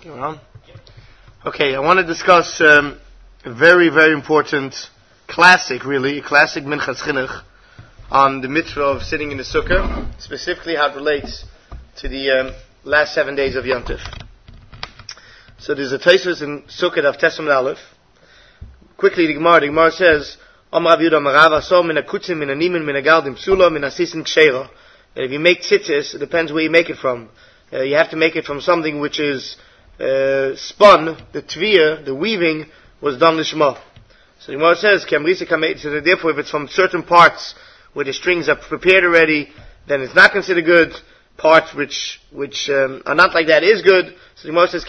Going on? Okay, I want to discuss a very, very important classic Minchas Chinuch on the mitzvah of sitting in the sukkah, specifically how it relates to the last 7 days of Yom Tov. So there's a Tosfos in Sukkah of Tesam Aleph. Quickly, the Gemara says, Amar Rav Yehuda Amar Rav Aso min akutzim min animin min agaldim psula min asisin ksheira. If you make tzitzis, it depends where you make it from. You have to make it from something which is spun, the tviyah, the weaving, was done lishma. So the Gemara says, so therefore if it's from certain parts where the strings are prepared already, then it's not considered good. Parts which are not like that is good. So the Gemara says,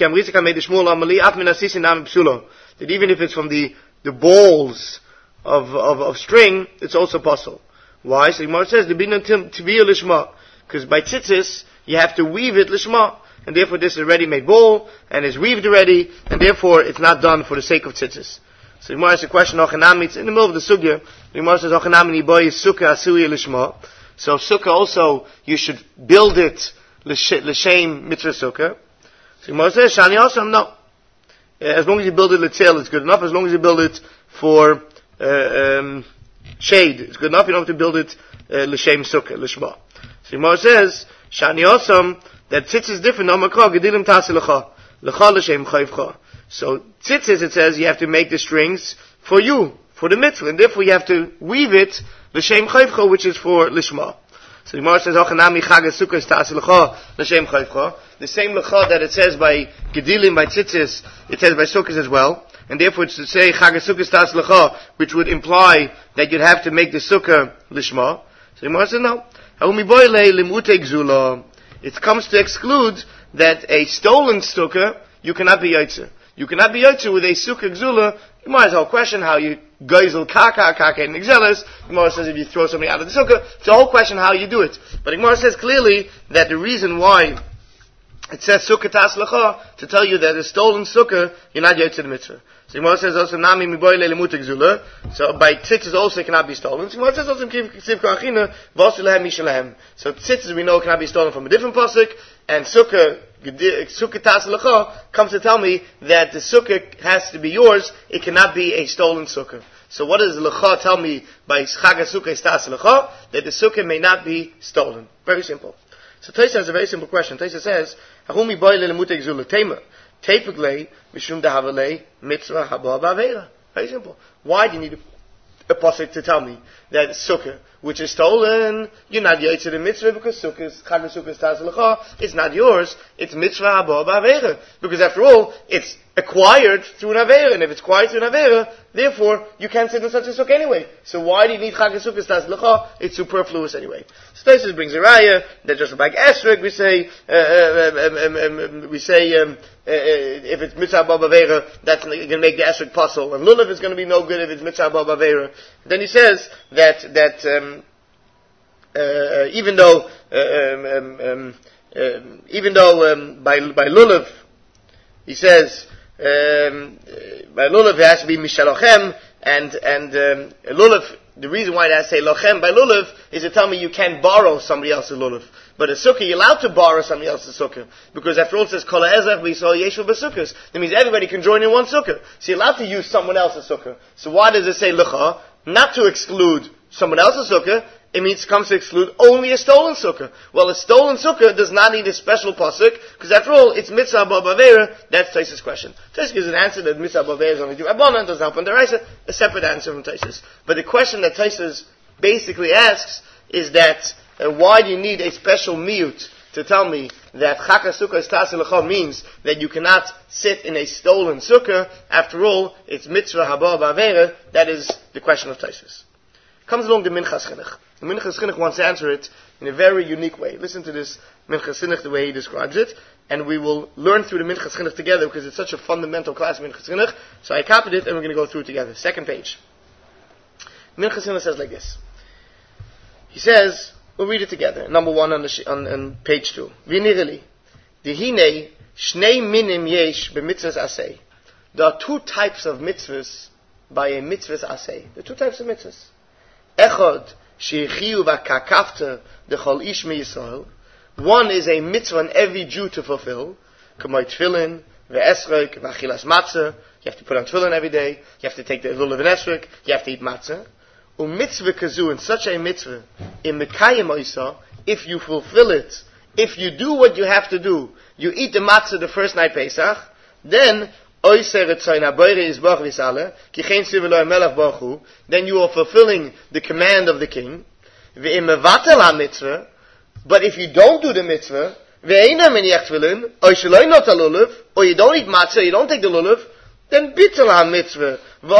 that even if it's from the balls of string, it's also possible. Why? So the Gemara says, because by tzitzis, you have to weave it lishma, and therefore this is a ready-made ball, and is weaved already, and therefore it's not done for the sake of tzitzis. So the Gemara has a question, it's in the middle of the sugya. The Gemara says, sukkah asui lishma. So sukkah also, you should build it l'shem mitzvah sukkah. So the Gemara says, shani also, no. As long as you build it l'tzel, it's good enough. As long as you build it for shade, it's good enough. You don't have to build it l'shem sukkah, l'shma. So the Gemara says, shani also, that tzitz is different. So tzitzis, it says, you have to make the strings for you, for the mitzvah, and therefore you have to weave it l'shem chayvcha, which is for lishma. So the Gemara says, "Ochanami chag sukkah stas l'cha l'shem chayvcha." The same l'cha that it says by gedilim, by tzitzis, it says by sukkahs as well, and therefore it's to say chag sukkah stas l'cha, which would imply that you'd have to make the sukkah lishma. So the Gemara says, no. It comes to exclude that a stolen sukkah, you cannot be yotzer. You cannot be yotzer with a sukkah gzula. You might as well question how you geisel kaka and exelis. The Gemara says if you throw somebody out of the sukkah, it's a whole question how you do it. But the Gemara says clearly that the reason why it says sukkah tas lecha, to tell you that a stolen sukkah, you're not yotzer the mitzvah. So the Gemara says also nami miboy le'lemut gzula. So by tzitzis also it cannot be stolen. So the Gemara says also kiv kachina v'asilehem mishalehem. So tzitzis we know cannot be stolen from a different pasuk, and sukkah tas lecha comes to tell me that the sukkah has to be yours. It cannot be a stolen sukkah. So what does lecha tell me by chag sukkah tas lecha? That the sukkah may not be stolen. Very simple. So Tosfos has a very simple question. Tosfos says, "Harumi boy le'lemut gzula tema tepiglei mishum dahavalei mitzvah haba ba'avera." Very simple. Why do you need a pasuk to tell me that sukkah, which is stolen, you're not yotzer the mitzvah because chag sukkah tas lecha, it's not yours. It's mitzvah haba ba'avera, because after all, it's acquired through an avera, and if it's acquired through an avera, therefore you can't sit in such a sukkah anyway. So why do you need chag sukkah tas lecha? It's superfluous anyway. So Tosfos brings a raya that just like esrog, we say if it's mitzvah haba ba'avera, that's going to make the esrog puzzle, and lulav is going to be no good if it's mitzvah haba ba'avera. Then he says that even though by lulav, he says by lulav it has to be mishalochem, and lulav, the reason why it has to say lochem by lulav is to tell me you can't borrow somebody else's lulav. But a sukkah, you're allowed to borrow somebody else's sukkah, because after all it says kol ha'ezach v'yisrael yeshu b'sukkahs. That means everybody can join in one sukkah. So you're allowed to use someone else's sukkah. So why does it say lecha? Not to exclude someone else's sukkah. It comes to exclude only a stolen sukkah. Well, a stolen sukkah does not need a special pasuk, because after all, it's mitzvah haba ba'avera. That's Tosfos' question. Tosfos gives an answer that mitzvah haba ba'avera is only Rabbanan, doesn't help on the Raisa, a separate answer from Tosfos. But the question that Tosfos basically asks is that, why do you need a special miyut to tell me that chag sukkah tas lecha means that you cannot sit in a stolen sukkah? After all, it's mitzvah haba ba'avera. That is the question of Tosfos. Comes along the Minchas Chinuch. The Minchas Chinuch wants to answer it in a very unique way. Listen to this Minchas Chinuch, the way he describes it, and we will learn through the Minchas Chinuch together because it's such a fundamental class, Minchas Chinuch. So I copied it and we're going to go through it together. Second page. Minchas Chinuch says like this. He says, we'll read it together. Number one on page 2. V'nireli, dehine shnei minim yesh b'mitzvahs aseh. There are two types of mitzvahs by a mitzvahs aseh. There are two types of mitzvahs. Echad shechiyu v'kakafta dechol ish meYisrael. One is a mitzvah on every Jew to fulfill, k'may tefillin, ve'esrek, ve'achilas matzah. You have to put on tefillin every day. You have to take the lulav and esrek. You have to eat matzah. Mitzvah kazu, in such a mitzvah, in mekayim oisa, if you fulfill it, if you do what you have to do, you eat the matzah the first night Pesach, then then you are fulfilling the command of the king. But if you don't do the mitzvah, or you don't eat matzah, you don't take the lulav, then bitel ha-mitzvah.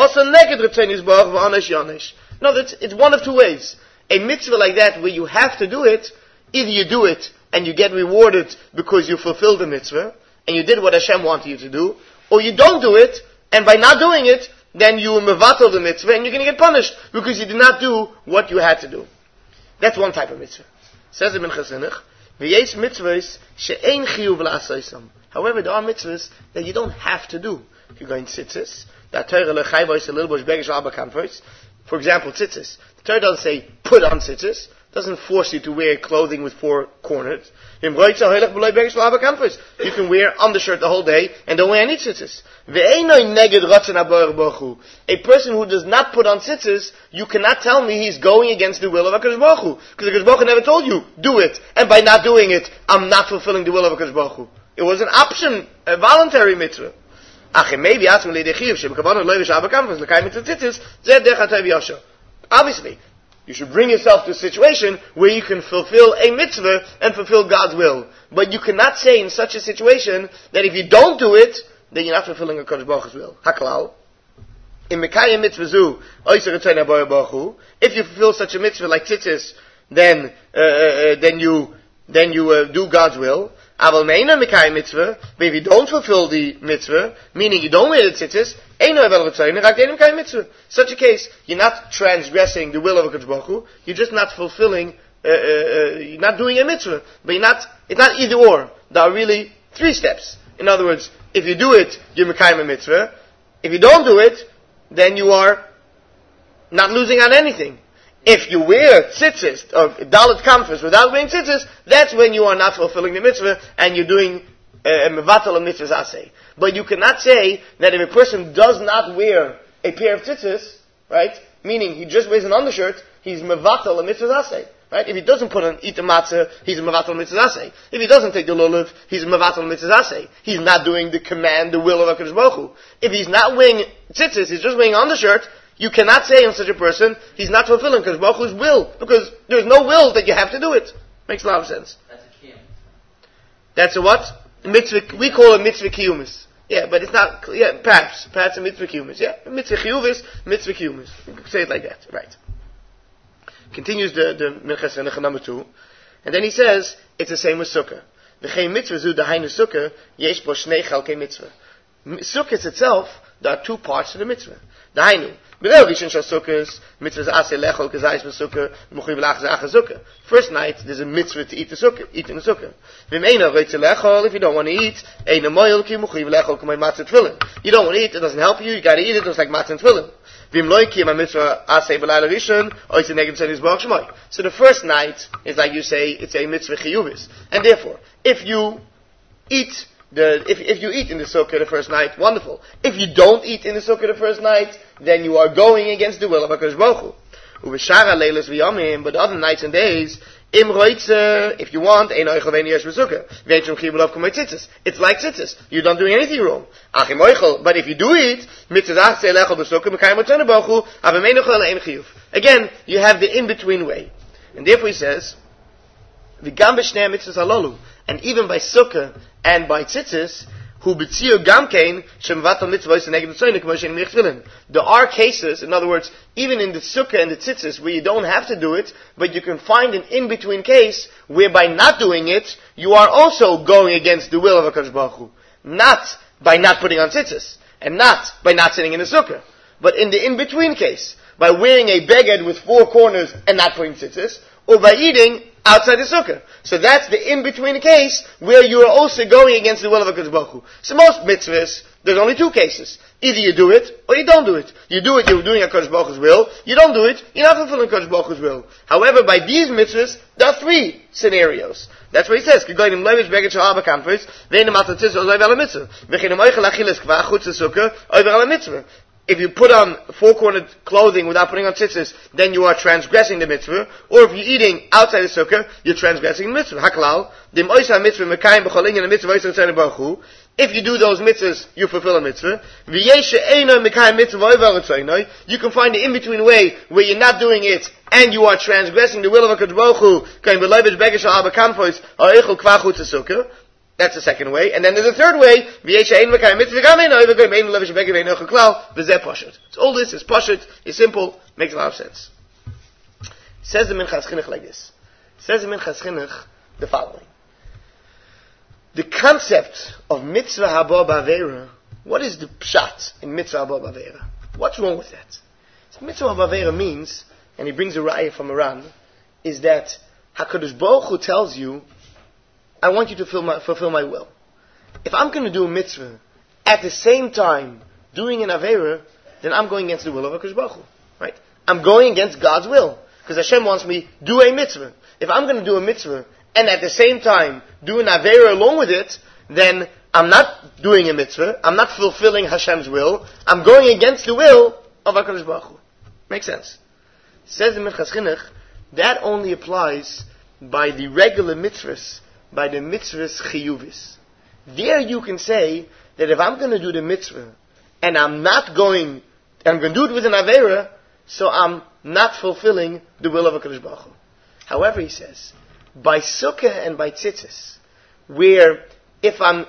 No, it's one of two ways. A mitzvah like that where you have to do it, either you do it and you get rewarded because you fulfilled the mitzvah, and you did what Hashem wanted you to do, or you don't do it, and by not doing it, then you mevatel the mitzvah, and you're going to get punished because you did not do what you had to do. That's one type of mitzvah. Says the Minchas Chinuch, v'yesh mitzvahs she'ein chiyuv la'asaysam. However, there are mitzvahs that you don't have to do. If you're going tzitzis, that Torah lechayvos a little bush begish alba kamfos. For example, tzitzis. The Torah doesn't say put on tzitzis. Doesn't force you to wear clothing with four corners. You can wear undershirt the whole day and don't wear any tzitzis. A person who does not put on tzitzis, you cannot tell me he's going against the will of HaKadosh Baruch Hu. Because HaKadosh Baruch Hu never told you, do it. And by not doing it, I'm not fulfilling the will of HaKadosh Baruch Hu. It was an option, a voluntary mitzvah. Obviously, you should bring yourself to a situation where you can fulfill a mitzvah and fulfill God's will. But you cannot say in such a situation that if you don't do it, then you're not fulfilling a Kodesh Baruch Hu's will. Haklal. In Mekayim mitzvah zu, if you fulfill such a mitzvah like tzitzis, then you do God's will. Aval meina Mekayim mitzvah, but if you don't fulfill the mitzvah, meaning you don't wear the tzitzis, such a case, you're not transgressing the will of HaKadosh Baruch Hu, you're just not fulfilling, you're not doing a mitzvah, but it's not either or. There are really three steps. In other words, if you do it, you're Mekayim a mitzvah. If you don't do it, then you are not losing on anything. If you wear tzitzis, or dalet kamfos without wearing tzitzis, that's when you are not fulfilling the mitzvah, and you're doing a mevatel mitzvahs aseh. But you cannot say that if a person does not wear a pair of tzitzis, right, meaning he just wears an undershirt, he's mevatel a mitzvahs aseh. Right? If he doesn't eat the matzah, he's a mevatel mitzvahs aseh. If he doesn't take the lulav, he's a mevatel mitzvahs aseh. He's not doing the command, the will of HaKadosh Baruch Hu. If he's not wearing tzitzis, he's just wearing an undershirt, you cannot say on such a person, he's not fulfilling HaKadosh Baruch Hu's will, because there's no will that you have to do it. Makes a lot of sense. That's a kiyum. That's a what? Mitzvah, we call it mitzvah kiyumis. Yeah, but it's not, perhaps a mitzvah kiyumis. Yeah, mitzvah kiyumis, mitzvah kiyumis. You can say it like that, right. Continues the Minchas Chinuch number 2, and then he says, it's the same with Sukkah. V'chei mitzvah zu dahainu Sukkah, yesh bo shnei chalkei mitzvah. Sukkah itself, there are two parts to the mitzvah. Dahainu, b'reu rishon shal Sukkahs, mitzvahs aseh lechol kazayis v'sukkah, m'chuy v'lach z'achas Sukkah. First night, there's a mitzvah to eat the Sukkah, eating the Sukkah. V'meina roitze lechol, if you don't want to eat, eina moyel ki m'chuy v'lechol k'may matzah tefillin. You don't want to eat, it doesn't help you, you gotta eat it, it's like matzah and tefillin. So the first night is like you say, it's a mitzvah chiyuvis. And therefore, if you eat in the sukkah the first night, wonderful. If you don't eat in the sukkah the first night, then you are going against the will of HaKadosh Baruch Hu. But the other nights and days, if you want, it's like tzitzis. You're not doing anything wrong. But if you do eat, again, you have the in-between way. And therefore he says, and even by sukkah and by tzitzis, there are cases, in other words, even in the sukkah and the tzitzis, where you don't have to do it, but you can find an in-between case where by not doing it, you are also going against the will of HaKadosh Baruch Hu. Not by not putting on tzitzis, and not by not sitting in the sukkah, but in the in-between case, by wearing a beged with four corners and not putting tzitzis, or by eating outside the sukkah. So that's the in-between case where you are also going against the will of HaKadosh Baruch Hu. So most mitzvahs, there's only two cases. Either you do it, or you don't do it. You do it, you're doing HaKadosh Baruch Hu's will. You don't do it, you're not fulfilling HaKadosh Baruch Hu's will. However, by these mitzvahs, there are three scenarios. That's what he says. If you put on four-cornered clothing without putting on tzitzis, then you are transgressing the mitzvah. Or if you're eating outside the sukkah, you're transgressing the mitzvah. Haklal, if you do those mitzvahs, you fulfill a mitzvah. You can find the in-between way where you're not doing it and you are transgressing the will of HaKadosh Baruch Hu. That's the second way. And then there's a third way. So all this is pashut, it's simple, makes a lot of sense. Says the Minchas Chinuch like this. Says the Minchas Chinuch the following. The concept of mitzvah haba b'avera, what is the pshat in mitzvah haba b'avera? What's wrong with that? So mitzvah haba b'avera means, and he brings a raya from Iran, is that HaKadosh Baruch Hu tells you, I want you to fulfill my will. If I'm going to do a mitzvah, at the same time doing an avera, then I'm going against the will of HaKadosh Baruch Hu. Right? I'm going against God's will. Because Hashem wants me to do a mitzvah. If I'm going to do a mitzvah, and at the same time do an avera along with it, then I'm not doing a mitzvah, I'm not fulfilling Hashem's will, I'm going against the will of HaKadosh Baruch Hu. Makes sense. Says the Minchas Chinuch, that only applies by the regular mitzvahs, by the mitzvahs chiyuvis. There you can say that if I'm going to do the mitzvah, and I'm going to do it with an avera, so I'm not fulfilling the will of HaKadosh Baruch Hu. However, he says, by sukkah and by tzitzis, where if I'm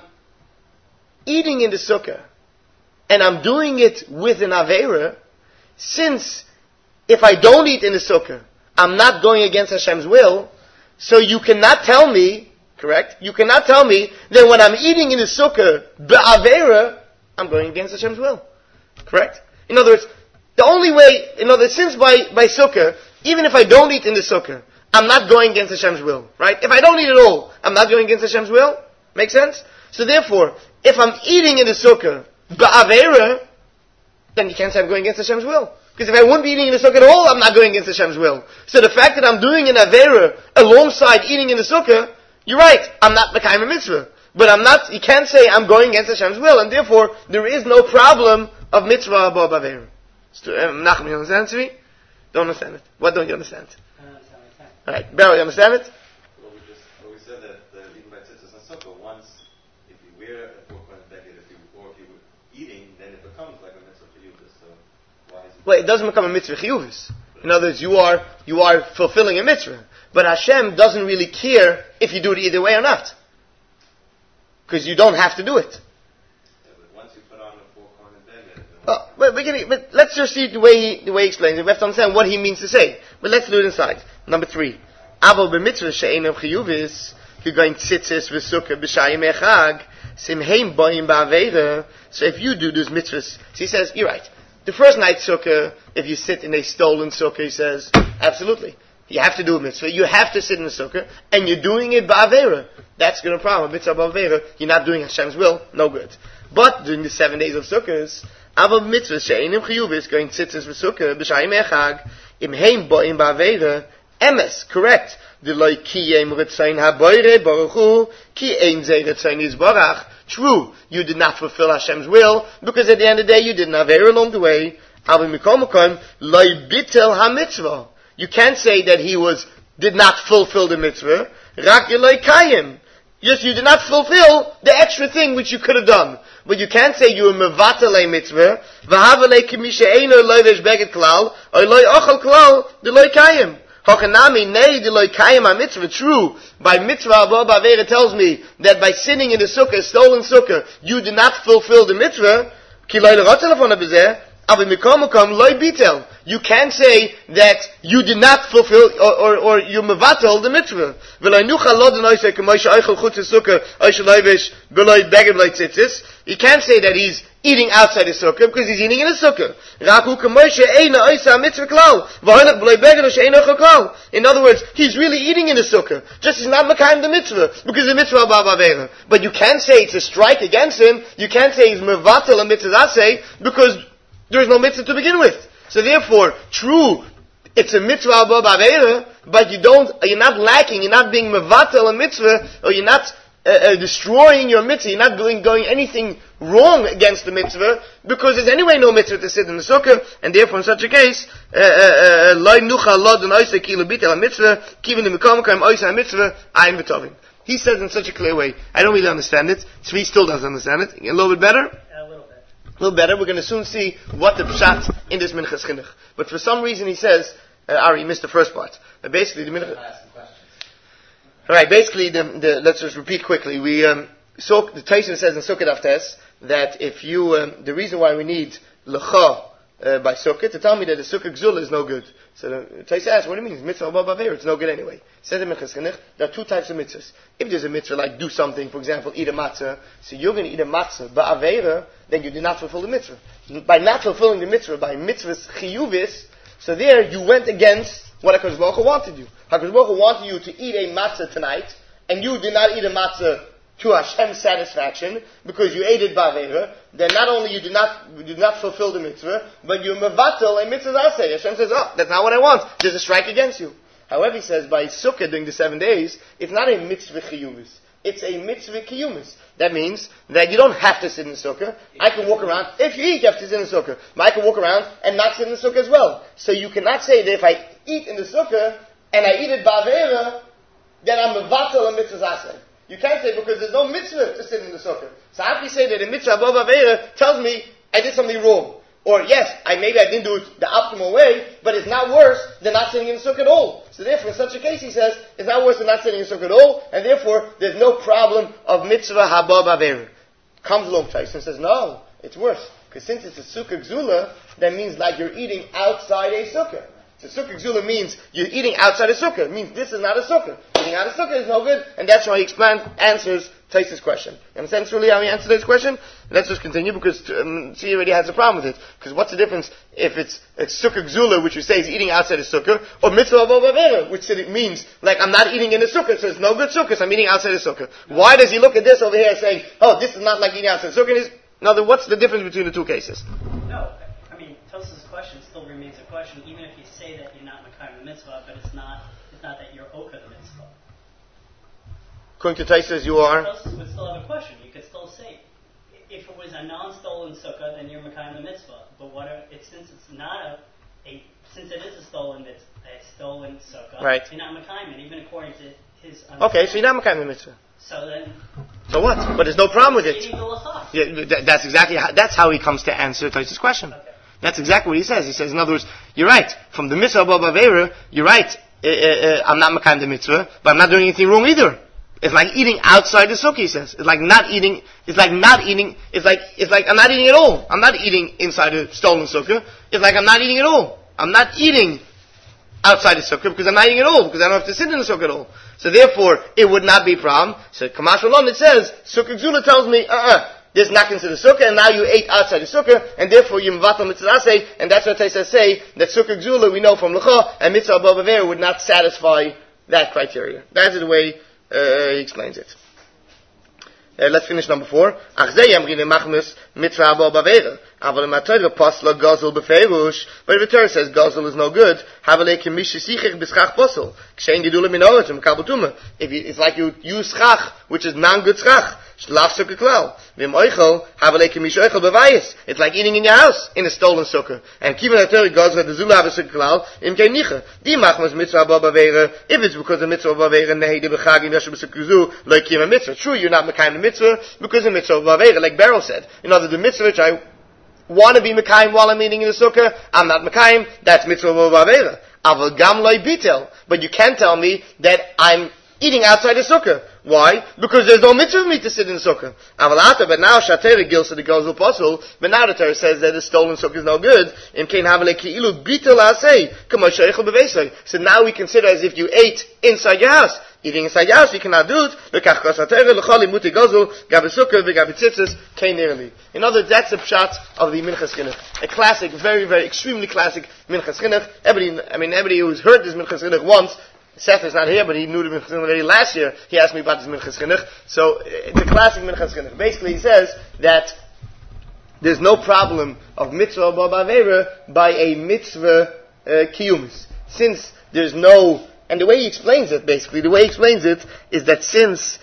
eating in the sukkah, and I'm doing it with an avera, since if I don't eat in the sukkah, I'm not going against Hashem's will, so you cannot tell me, correct? You cannot tell me that when I'm eating in the sukkah, ba'avera, I'm going against Hashem's will. Correct? In other words, the only way, since by sukkah, even if I don't eat in the sukkah, I'm not going against Hashem's will. Right? If I don't eat at all, I'm not going against Hashem's will. Make sense? So therefore, if I'm eating in the sukkah, ba'avera, then you can't say I'm going against Hashem's will. Because if I wouldn't be eating in the sukkah at all, I'm not going against Hashem's will. So the fact that I'm doing an avera alongside eating in the sukkah, you're right, I'm not Mekayim a mitzvah. But you can't say I'm going against Hashem's will, and therefore, there is no problem of mitzvah above avera. Nachman, you understand it to me? Don't understand it. What don't you understand? I don't understand what you're saying. Alright, Barry, you understand it? Well, we said that even by tzitzis and sukkah, once, if you wear a four-cornered beged, if you were eating, then it becomes like a mitzvah for you. So why is it? Well, it doesn't become a mitzvah chiyuvis. In other words, you are fulfilling a mitzvah. But Hashem doesn't really care if you do it either way or not. Because you don't have to do it. Yeah, but once you put on the four-cornered beged... But let's just see the way he explains it. We have to understand what he means to say. But let's do it inside. Number 3. Avo b'mitzvah she'einav chiyuvis, k'goyin tzitzis v'sukkah b'shayim echag, simheim boim ba'aveira. So if you do those mitzvahs, so he says, you're right. The first night sukkah, if you sit in a stolen sukkah, he says, absolutely. You have to do a mitzvah. You have to sit in the sukkah, and you're doing it ba'aveira. That's going to problem. Mitzvah ba'aveira, you're not doing Hashem's will, no good. But during the 7 days of sukkahs, avo mitzvah she'enim chiyuvis, going tzitzis v'sukkah b'shayim echag, im heim bo'im ba'aveira, emes, correct. D'loi kiyem ritzayin haboire baruch hu, ki ein ze ritzayin yizbarach. True, you did not fulfill Hashem's will, because at the end of the day, you didn't have error along the way. Avo mikom makom, loi bitel ha-mitzvah. You can't say that he did not fulfill the mitzvah. Rak eloi kayim. Yes, you did not fulfill the extra thing which you could have done. But you can't say you were mevatel a mitzvah. V'havalei kimisha eino loivesh beged klal, or loi ochel klal, de loi kayim. Hochanami nei de loi kayim a mitzvah. True, by mitzvah above avera tells me that by sitting in the sukkah, stolen sukkah, you did not fulfill the mitzvah. Ki loi l'rotel afon abizeh. You can't say that you did not fulfill or you mevatel the mitzvah. You can't say that he's eating outside the sukkah because he's eating in the sukkah. In other words, he's really eating in the sukkah. Just he's not mekayim the mitzvah because the mitzvah ba'avera. But you can't say it's a strike against him. You can't say he's mevatel a mitzvah aseh because there's no mitzvah to begin with. So therefore, true, it's a mitzvah ba'avera, but you're not lacking, you're not being mevatel a mitzvah, or you're not destroying your mitzvah, you're not going anything wrong against the mitzvah, because there's anyway no mitzvah to sit in the sukkah, and therefore in such a case, he says in such a clear way. I don't really understand it. Tzvi still doesn't understand it. A little bit better? A little bit. A little better. We're going to soon see what the pshat in this minchas chinuch. But for some reason he says, Ari, you missed the first part. Basically, the minchas... Alright, basically, let's just repeat quickly. The Taishan says in Sukkot Aftes that if you, the reason why we need lecha by Sukkot, to tell me that the Sukkot Gzula is no good. So the Taishan asks, what do you mean? It's mitzvah ba'avera, it's no good anyway. He says in Minchas Chinuch, there are two types of mitzvahs. If there's a mitzvah like do something, for example, eat a matzah, so you're going to eat a matzah ba'avera, then you did not fulfill the mitzvah. By not fulfilling the mitzvah, by mitzvahs chiyuvis, so there you went against what HaKadosh Baruch Hu wanted you. HaKadosh Baruch Hu wanted you to eat a matzah tonight, and you did not eat a matzah to Hashem's satisfaction, because you ate it ba'avera, then not only you did not fulfill the mitzvah, but you mevatel a mitzvah aseh. Hashem says, oh, that's not what I want. There's a strike against you. However, he says, by Sukkah during the 7 days, it's not a mitzvah chiyumis. It's a mitzvah kiyumis. That means that you don't have to sit in the sukkah. I can walk around. If you eat, you have to sit in the sukkah. But I can walk around and not sit in the sukkah as well. So you cannot say that if I eat in the sukkah and I eat it ba'avera, then I'm mevatel a mitzvah aseh. You can't say because there's no mitzvah to sit in the sukkah. So how can you say that a mitzvah above ba'avera tells me I did something wrong? Or yes, maybe I didn't do it the optimal way, but it's not worse than not sitting in the sukkah at all. So therefore, in such a case, he says, it's not worse than not sitting in the sukkah at all, and therefore, there's no problem of mitzvah haba ba'avera. Comes along Tyson and says, no, it's worse. Because since it's a sukkah gzula, that means like you're eating outside a sukkah. So sukkah gzula means you're eating outside a sukkah. It means this is not a sukkah. Eating out a sukkah is no good, and that's why he answers Taisa's question. You understand really how he answered this question? Let's just continue because he already has a problem with it. Because what's the difference if it's sukkah gzula, which we say is eating outside a sukkah, or mitzvah ba'avera, which it means like I'm not eating in a sukkah, so it's no good sukkah, so I'm eating outside a sukkah. Why does he look at this over here saying, oh, this is not like eating outside a sukkah? Now, what's the difference between the two cases? No, I mean, Tosa's question still remains a question, even if you say that you're not Makayim the mitzvah, but it's not that you're Oka the mitzvah. According to Taisus, you are? Tosa would still have a question. You could still say, if it was a non-stolen sukkah, then you're Makayim the mitzvah. But since it's not since it is a stolen sukkah, right, you're not Makayim it, even according to his understanding. Okay, so you're not Makayim the mitzvah. So then... So what? But there's no problem with it. Yeah, that's how he comes to answer Taisus' question. Okay. That's exactly what he says. He says, in other words, you're right. From the mitzvah ba'avera, you're right. I'm not Makayim the mitzvah, but I'm not doing anything wrong either. It's like eating outside the sukkah, he says. It's like I'm not eating at all. I'm not eating inside a stolen sukkah. It's like I'm not eating at all. I'm not eating outside the sukkah because I'm not eating at all, because I don't have to sit in the sukkah at all. So therefore, it would not be a problem. So Kamash Shalom, it says, Sukkah Gzula tells me, this is not considered sukkah, and now you ate outside the sukkah, and therefore you mevatel mitzvah aseh, and that's what they say, that Sukkah Gzula, we know from Lecha, and mitzvah ba'avera would not satisfy that criteria. That's the way he explains it. Let's finish number 4. But if the Torah says Gazel is no good, it's like you use schach, which is non-good schach. It's like eating in your house in a stolen sukkah. And if it's because of mitzvah ba'avera, true, you're not Mekayim the mitzvah because of mitzvah ba'avera, like Beryl said. In other words, the mitzvah which I want to be Mekayim while I'm eating in the sukkah, I'm not Mekayim, that's mitzvah ba'avera. But you can't tell me that I'm eating outside the sukkah. Why? Because there's no mitzvah for me to sit in sukkah. But now Shatera gilsa the gozel puzzle. But now the Torah says that the stolen sukkah is no good. So now we consider as if you ate inside your house. Eating inside your house, you cannot do it. In other words, that's the pshat of the Minchas Chinuch. A classic, very, very, extremely classic Minchas Chinuch. Everybody who's heard this Minchas Chinuch once, Seth is not here, but he knew the Minchas Chinuch already last year. He asked me about this Minchas Chinuch. So, it's a classic Minchas Chinuch. Basically, he says that there's no problem of mitzvah b'avera by a mitzvah kiyumis. Since there's no, and the way he explains it, basically, the way he explains it is that since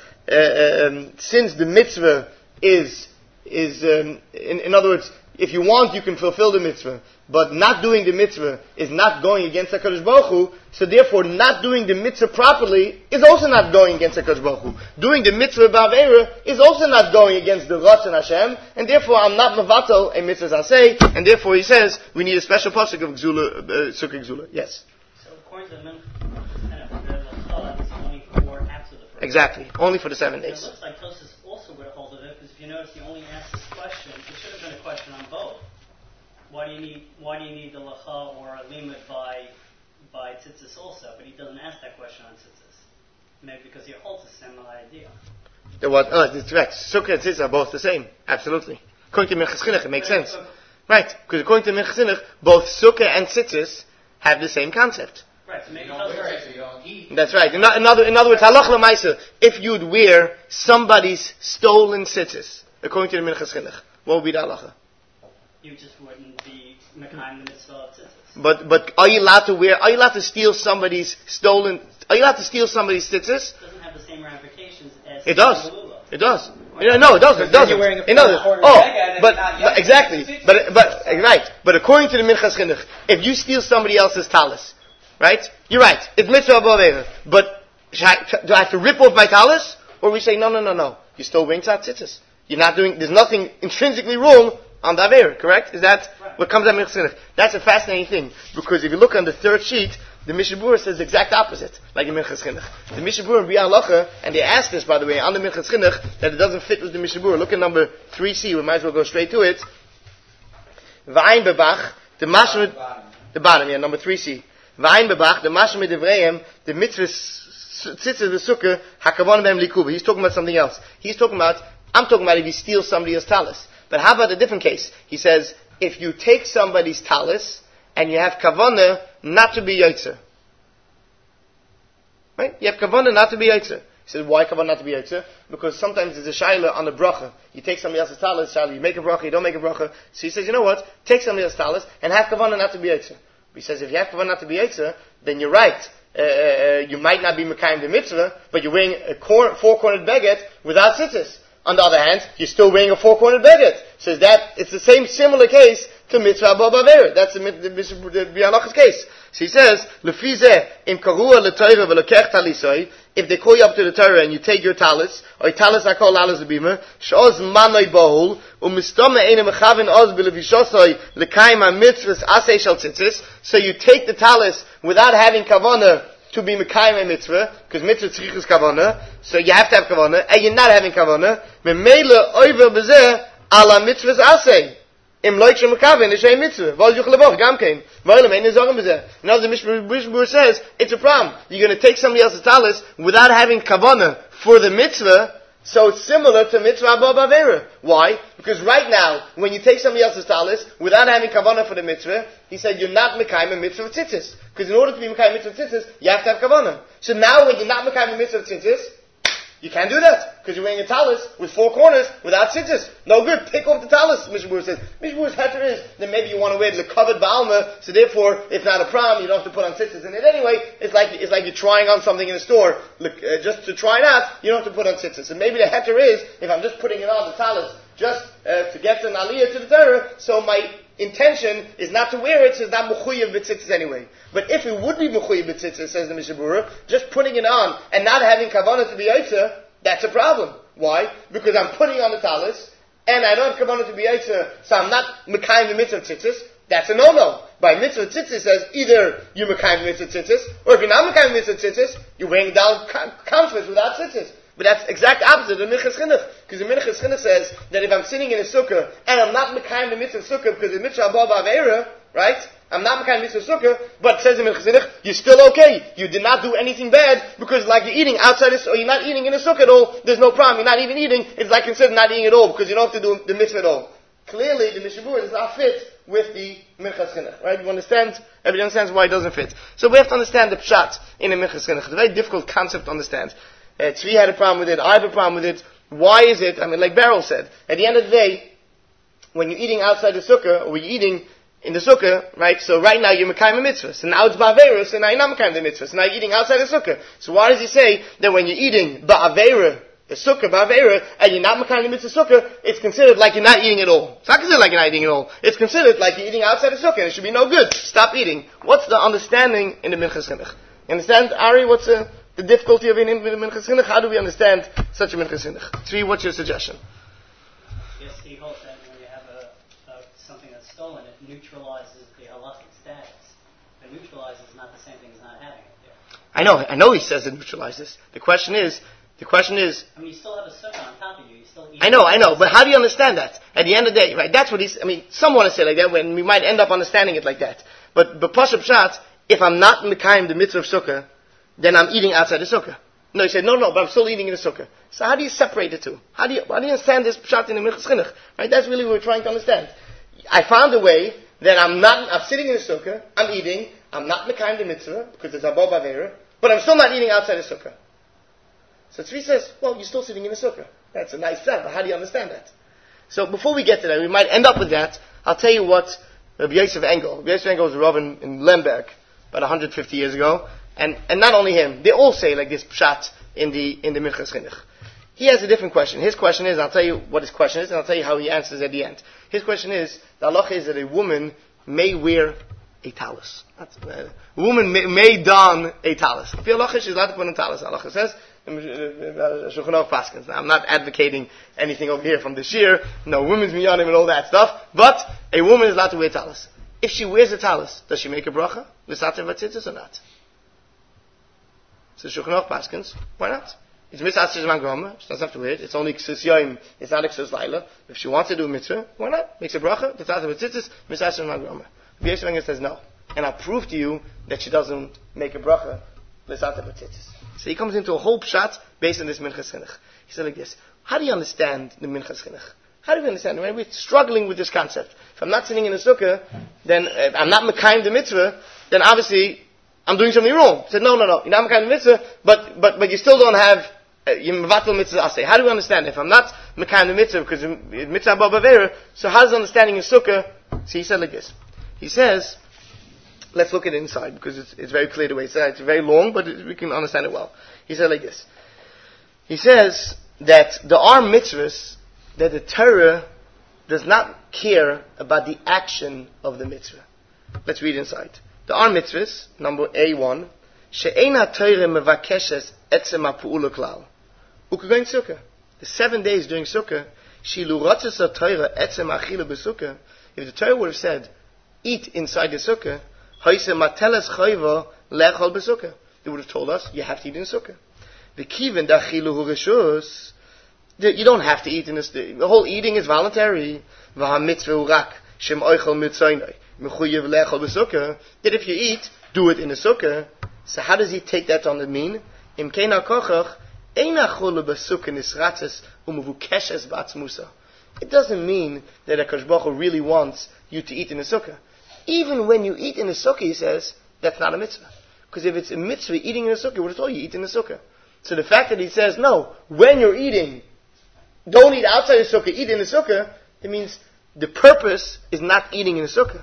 the mitzvah is in other words, if you want, you can fulfill the mitzvah, but not doing the mitzvah is not going against HaKadosh Baruch Hu, so therefore not doing the mitzvah properly is also not going against HaKadosh Baruch Hu. Doing the mitzvah b'avera is also not going against the Ratzon Hashem, and therefore I'm not mevatel a mitzvah zaseh, and therefore he says we need a special pasuk of Sukkah Gzula. Yes. So according to the Minchas, it's only for after the first. Exactly, only for the 7 days. It looks like Tosfos also would have hold of it, because if you notice, he only asked this question. It should have been a question on both. Why do you need the lacha or a limit by tzitzis also? But he doesn't ask that question on tzitzis. Maybe because he holds a similar idea. That's correct. Sukkah and tzitzis are both the same. Absolutely. According to Minchas Chinuch, it makes sense. Right. Because according to Minchas Chinuch, both sukkah and tzitzis have the same concept. Right. So maybe you don't wear it, so you don't eat. That's right. In other words, halach l'maisa, if you'd wear somebody's stolen tzitzis, according to the Minchas Chinuch, what would be the halacha? You just wouldn't be mekayim the mitzvah of tzitzis. But are you allowed to steal somebody's tzitzis? It doesn't have the same ramifications as It does. It does. No, it doesn't. It Then you're wearing a doesn't. but Exactly. But according to the Minchas Chinuch, if you steal somebody else's talis, right? You're right. It's mitzvah b'avera. But do I have to rip off my talis? Or we say, no. You're still wearing tzitzis. You're not doing, there's nothing intrinsically wrong on the avera, correct? Is that what comes out of Minchas Chinuch? That's a fascinating thing. Because if you look on the third sheet, the Mishnah Berurah says the exact opposite, like in Minchas Chinuch. The Mishnah Berurah in Biur Halacha, and they asked this, by the way, on the Minchas Chinuch, that it doesn't fit with the Mishnah Berurah. Look at number 3C, we might as well go straight to it. V'ayin bebach, the mashmid, the bottom, number 3C. V'ayin bebach, the mashmid devreim, the mitzvah tzitzis v'sukkah, hakavon b'hem likuba. He's talking about something else. I'm talking about if you steal somebody's talis. But how about a different case? He says, if you take somebody's talis, and you have kavanah not to be yotzer. Right? You have kavanah not to be yotzer. He says, why kavanah not to be yotzer? Because sometimes there's a shaila on a bracha. You take somebody else's talis, you make a bracha, you don't make a bracha. So he says, you know what? Take somebody else's talis, and have kavanah not to be yotzer. He says, if you have kavanah not to be yotzer, then you're right. You might not be mekayim the mitzvah, but you're wearing a four-cornered baguette without tzitzis. On the other hand, you're still wearing a four-cornered baguette. So it's the same similar case to mitzvah b'avera. That's the Biur Halacha's case. So he says, Lefi zeh, im karua l'Torah v'lokech talisoi, if they call you up to the Torah and you take your talis, or talis akol alas l'bima, she'oz manoi bohul, u'mistome eine mechaven oz b'levishosoi l'kaim ha-mitzvahs aseh shel tzitzis, so you take the talis without having kavanah to be mekayim a mitzvah, because mitzvah tzrich is kavanah, so you have to have kavanah, and you're not having kavanah, memele oiver b'zeh ala mitzvahs aseh. Im loik shem mekaven is a mitzvah. Vol yuch leboch gam kein. Weil mein zorgen bezeh. Now the Mishnah Berurah says it's a problem. You're going to take somebody else's talis without having kavanah for the mitzvah. So it's similar to mitzvah b'avera. Why? Because right now, when you take somebody else's talis without having kavanah for the mitzvah, he said you're not mekayim a mitzvah of tzitzis. Because in order to be mekayim a mitzvah of tzitzis, you have to have kavanah. So now when you're not mekayim a mitzvah of tzitzis, you can't do that, because you're wearing a talis with four corners without tzitzis. No good, take off the talis, Mishnah Berurah says. Mishnah Berurah's heter is, then maybe you want to wear the covered ba'alma, so therefore, it's not a problem, you don't have to put on tzitzis in it anyway. It's like you're trying on something in a store, just to try it out, you don't have to put on tzitzis. And maybe the heter is, if I'm just putting it on the talis, just to get an aliyah to the Torah, so my intention is not to wear it, so it's not mechuyev b'tzitzis anyway. But if it would be mechuyev b'tzitzis, says the Mishnah Berurah, just putting it on and not having kavanah to be yotzer, that's a problem. Why? Because I'm putting on the talis, and I don't have kavanah to be yotzer, so I'm not mekayim the mitzvah tzitzis. That's a no-no. By mitzvah tzitzis says either you're mekayim the mitzvah tzitzis, or if you're not mekayim the mitzvah tzitzis, you're wearing down conference without tzitzis. But that's exact opposite of the Minchas Chinuch. Because the Minchas Chinuch says that if I'm sitting in a sukkah and I'm not mekayim the mitzvah of sukkah because the mitzvah above avera, right? I'm not mekayim the mitzvah of sukkah, but it says in Minchas Chinuch, you're still okay. You did not do anything bad because like you're eating outside this, or you're not eating in a sukkah at all, there's no problem. You're not even eating, it's like considered not eating at all because you don't have to do the mitzvah at all. Clearly, the Mishnah Berurah does not fit with the Minchas Chinuch, right? You understand? Everybody understands why it doesn't fit. So we have to understand the pshat in the Minchas Chinuch. It's a very difficult concept to understand. Tzvi had a problem with it. I have a problem with it. Why is it? I mean, like Beryl said, at the end of the day, when you're eating outside the sukkah, or you're eating in the sukkah, right? So right now you're mekayim a mitzvah. So now it's ba'avera, so now you're not mekayim the mitzvah. So now you're eating outside the sukkah. So why does he say that when you're eating ba'avera, the sukkah, ba'avera, and you're not mekayim the mitzvah sukkah, it's considered like you're not eating at all. It's not considered like you're not eating at all. It's considered like you're eating outside the sukkah, and it should be no good. Stop eating. What's the understanding in the Minchas Chinuch? You understand, Ari, what's the difficulty of eating the Minchas Chinuch? How do we understand such a Minchas Chinuch? Tzvi, what's your suggestion? Yes, he holds that when you have something that's stolen, it neutralizes the halachic status. But neutralizes is not the same thing as not having it there. I know he says it neutralizes. The question is, I mean, you still have a sukkah on top of you. You still eat. I know, but how do you understand that? At the end of the day, right, that's what some want to say like that, when we might end up understanding it like that. But Pashup Pshat, if I'm not mekayim the mitzvah of sukkah, then I'm eating outside the sukkah. No, he said, no, but I'm still eating in the sukkah. So how do you separate the two? How do you understand this pshat in the Minchas Chinuch? Right, that's really what we're trying to understand. I found a way that I'm sitting in the sukkah, I'm eating, I'm not mekayim the mitzvah, because it's above avera, but I'm still not eating outside the sukkah. So Tzvi says, well, you're still sitting in the sukkah. That's a nice pshat, but how do you understand that? So before we get to that, we might end up with that. I'll tell you what Rabbi Yosef Engel. Rabbi Yosef Engel was a rav in Lemberg about 150 years ago. And not only him, they all say like this pshat in the Minchas Chinuch. He has a different question. His question is, I'll tell you what his question is, and I'll tell you how he answers at the end. His question is, the halacha is that a woman may wear a talus. A woman may don a talus. If you're halacha, she's allowed to put on a talus. Halacha says, Shulchan Aruch Paskins. Now, I'm not advocating anything over here from the shir, no women's minyanim and all that stuff, but a woman is allowed to wear talus. If she wears a talus, does she make a bracha? L'sater v'tzitzis or not? So Shulchan Aruch Paskins, why not? It's mitzvah zman grama. She doesn't have to wear it. It's only ksus yoim. It's not ksus laila. If she wants to do a mitzvah, why not? Makes a bracha. The tzatz v'tzitzis mitzvah zman grama. Rabbi Yosef Engel says no, and I'll prove to you that she doesn't make a bracha. L'sater v'tzitzis. So he comes into a whole pshat based on this Minchas Chinuch. He said like this: how do you understand the Minchas Chinuch? How do you understand? When we're struggling with this concept. If I'm not sitting in a sukkah, then if I'm not mekayim the mitzvah, then obviously I'm doing something wrong. He said, no, you're not mekayim the mitzvah, but you still don't have mevatel mitzvah aseh. How do we understand? If I'm not mekayim the mitzvah because mitzvah above avera, so how's the understanding in sukkah? So he said like this. He says, let's look at it inside because it's very clear the way it's very long, but we can understand it well. He said like this. He says that there are mitzvahs that the Torah does not care about the action of the mitzvah. Let's read inside. There are mitzvahs, number A1, she'ena Torah mevakeshes etzem ha'pu'ula klal. Ukegoin sukkah. The 7 days during sukkah, shilu rotzes ha-Torah etzem ha'achila b'sukkah. If the Torah would have said, eat inside the sukkah, ha'ise mateles chayva lechol b'sukkah. They would have told us, you have to eat in sukkah. V'kiven da'chilu hu reshus. You don't have to eat in this. The whole eating is voluntary. V'ha-mitzvah urak shem oichel mitzaynai. Mechuyev lechol b'sukkah. That if you eat, do it in the sukkah. So how does he take that on the mean? Im keina kochach eina cholu b'sukkah nisratzes umuvukeshes b'atzmusa. It doesn't mean that HaKadosh Baruch Hu really wants you to eat in the sukkah. Even when you eat in the sukkah, he says, that's not a mitzvah. Because if it's a mitzvah eating in the sukkah, he would have told you eat in the sukkah. So the fact that he says, no, when you're eating, don't eat outside the sukkah, eat in the sukkah, it means the purpose is not eating in the sukkah.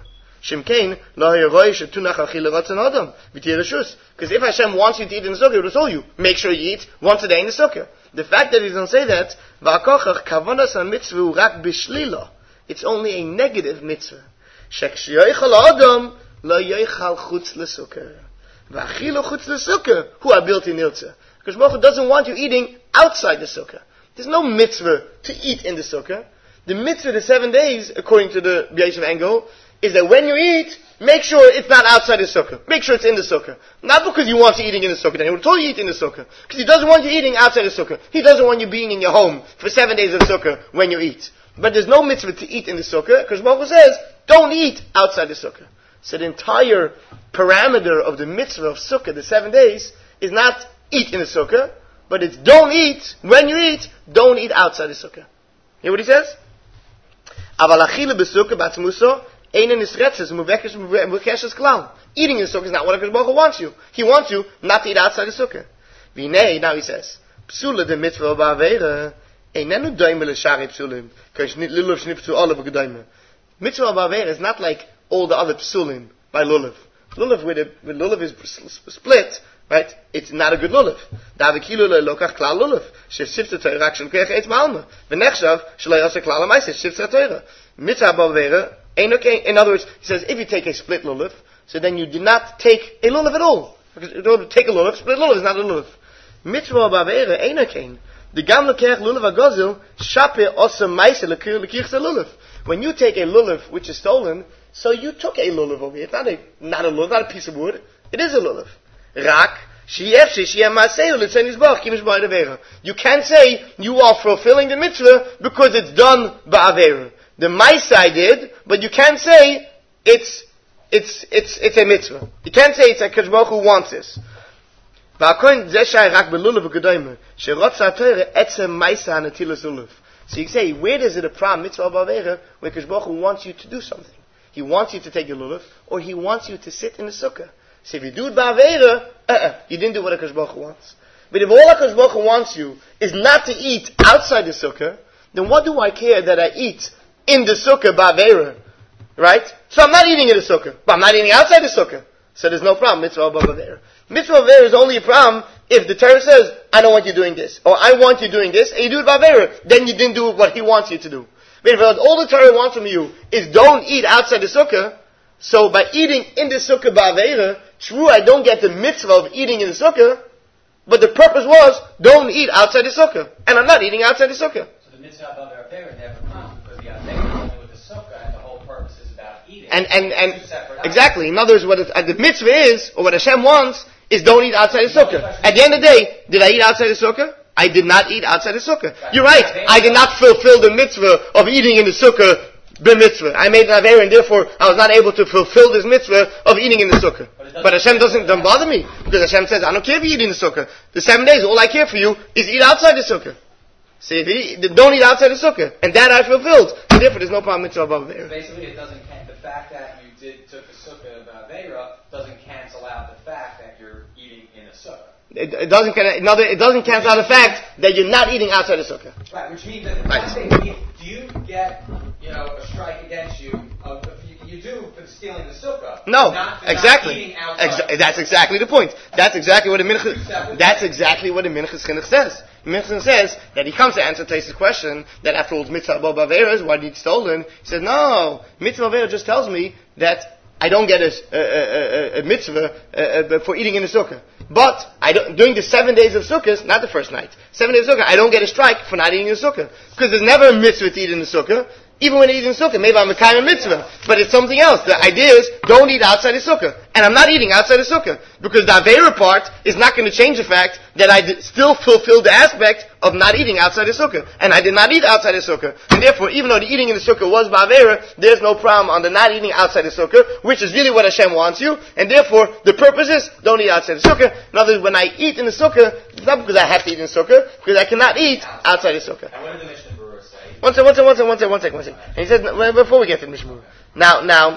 Because if Hashem wants you to eat in the sukkah, he would have told you, make sure you eat once a day in the sukkah. The fact that he doesn't say that, it's only a negative mitzvah. Because Baruch Hu doesn't want you eating outside the sukkah. There's no mitzvah to eat in the sukkah. The mitzvah, the 7 days, according to the Yosef Engel, is that when you eat, make sure it's not outside the sukkah. Make sure it's in the sukkah. Not because you want you eating in the sukkah. Then he would tell you eat in the sukkah. Because he doesn't want you eating outside the sukkah. He doesn't want you being in your home for 7 days of sukkah when you eat. But there's no mitzvah to eat in the sukkah, because Baruch Hu says, don't eat outside the sukkah. So the entire parameter of the mitzvah of sukkah, the 7 days, is not eat in the sukkah, but it's don't eat, when you eat, don't eat outside the sukkah. Hear what he says? Aval achile b'sukkah b'atzmuso, einen nisretzes, muvekeshes klal. Eating in the sukkah is not what HaKadosh Baruch Hu wants you. He wants you not to eat outside the sukkah. V'nei, now he says, psula de mitzvah ba'aveira, einenu doime l'shari psulim, because lulav shniptu olav v'gedoime. Mitzvah ba'aveira is not like all the other psulim by lulav. Lulav, where lulav is split, right? It's not a good lulav. Davikilu le'lokach klal lulav. Shefsifta teirach shel keich eitz ma'alma. V'nechshav shelo yoseh klal ha'maisa. Shefsifta teirach. Mitzvah ba'aveira, in other words, he says, if you take a split lulav, so then you do not take a lulav at all. Because in order to take a lulav, split lulav is not a lulav. Mitzvah ba'aveira, einokein. The gam lekech lulav agozil, shape osam maisa lekirch lulav. When you take a lulav which is stolen, so you took a lulav over here. It's not a lulav, not a piece of wood. It is a lulav. Rak, you can't say you are fulfilling the mitzvah because it's done ba'aveira. The maisa I did, but you can't say it's a mitzvah. You can't say it's a HaKadosh Baruch Hu wants this. So you say, where does it a problem, mitzvah ba'aveira, where HaKadosh Baruch Hu wants you to do something? He wants you to take a lulav, or he wants you to sit in the sukkah. So if you do it ba'aveira, you didn't do what HaKadosh Baruch Hu wants. But if all HaKadosh Baruch Hu wants you is not to eat outside the sukkah, then what do I care that I eat in the sukkah ba'aveira? Right? So I'm not eating in the sukkah, but I'm not eating outside the sukkah. So there's no problem, mitzvah ba'aveira. Mitzvah ba'aveira is only a problem if the Torah says, I don't want you doing this, or I want you doing this, and you do it ba'aveira, then you didn't do what he wants you to do. But if all the Torah wants from you is don't eat outside the sukkah, so by eating in the sukkah ba'aveira, true, I don't get the mitzvah of eating in the sukkah, but the purpose was, don't eat outside the sukkah. And I'm not eating outside the sukkah. So the mitzvah of ba'aveira never comes, because the aveira is only with the sukkah, and the whole purpose is about eating. And exactly. In other words, what the mitzvah is, or what Hashem wants, is don't eat outside the sukkah. At the end of the day, did I eat outside the sukkah? I did not eat outside the sukkah. You're right. I did not fulfill the mitzvah of eating in the sukkah b'mitzvah. I made an aveira, and therefore I was not able to fulfill this mitzvah of eating in the sukkah. But Hashem doesn't bother me, because Hashem says, I don't care if you eat in the sukkah. The 7 days, all I care for you is eat outside the sukkah. See, if you don't eat outside the sukkah, and that I fulfilled, and therefore there's no problem mitzvah of aveira. Basically, it doesn't the fact that you took a sukkah of aveira doesn't cancel out the fact that you're eating in a sukkah. It doesn't cancel out the fact that you're not eating outside the sukkah. Right, which means that do you get a strike against you? You do for stealing the sukkah. No, not exactly. That's exactly the point. That's exactly what the minchas chinuch says. Minchas says that he comes to answer Taisa's question that after all, mitzvah ba'aveira is why it's stolen. He says no, mitzvah ba'aveira just tells me that I don't get a mitzvah for eating in the sukkah. But during the 7 days of sukkahs, not the first night, 7 days of sukkah, I don't get a strike for not eating in the sukkah. Because there's never a mitzvah to eat in the sukkah. Even when I eat in the sukkah, maybe I'm a kind of mitzvah. But it's something else. The idea is, don't eat outside the sukkah. And I'm not eating outside the sukkah. Because the aveira part is not going to change the fact that I still fulfilled the aspect of not eating outside the sukkah. And I did not eat outside the sukkah. And therefore, even though the eating in the sukkah was ba'aveira, there's no problem on the not eating outside the sukkah, which is really what Hashem wants you. And therefore, the purpose is, don't eat outside the sukkah. In other words, when I eat in the sukkah, it's not because I have to eat in the sukkah, because I cannot eat outside the sukkah. And what did the Mishnah Berurah say? One second. And he said, before we get to the Mishnah Berurah.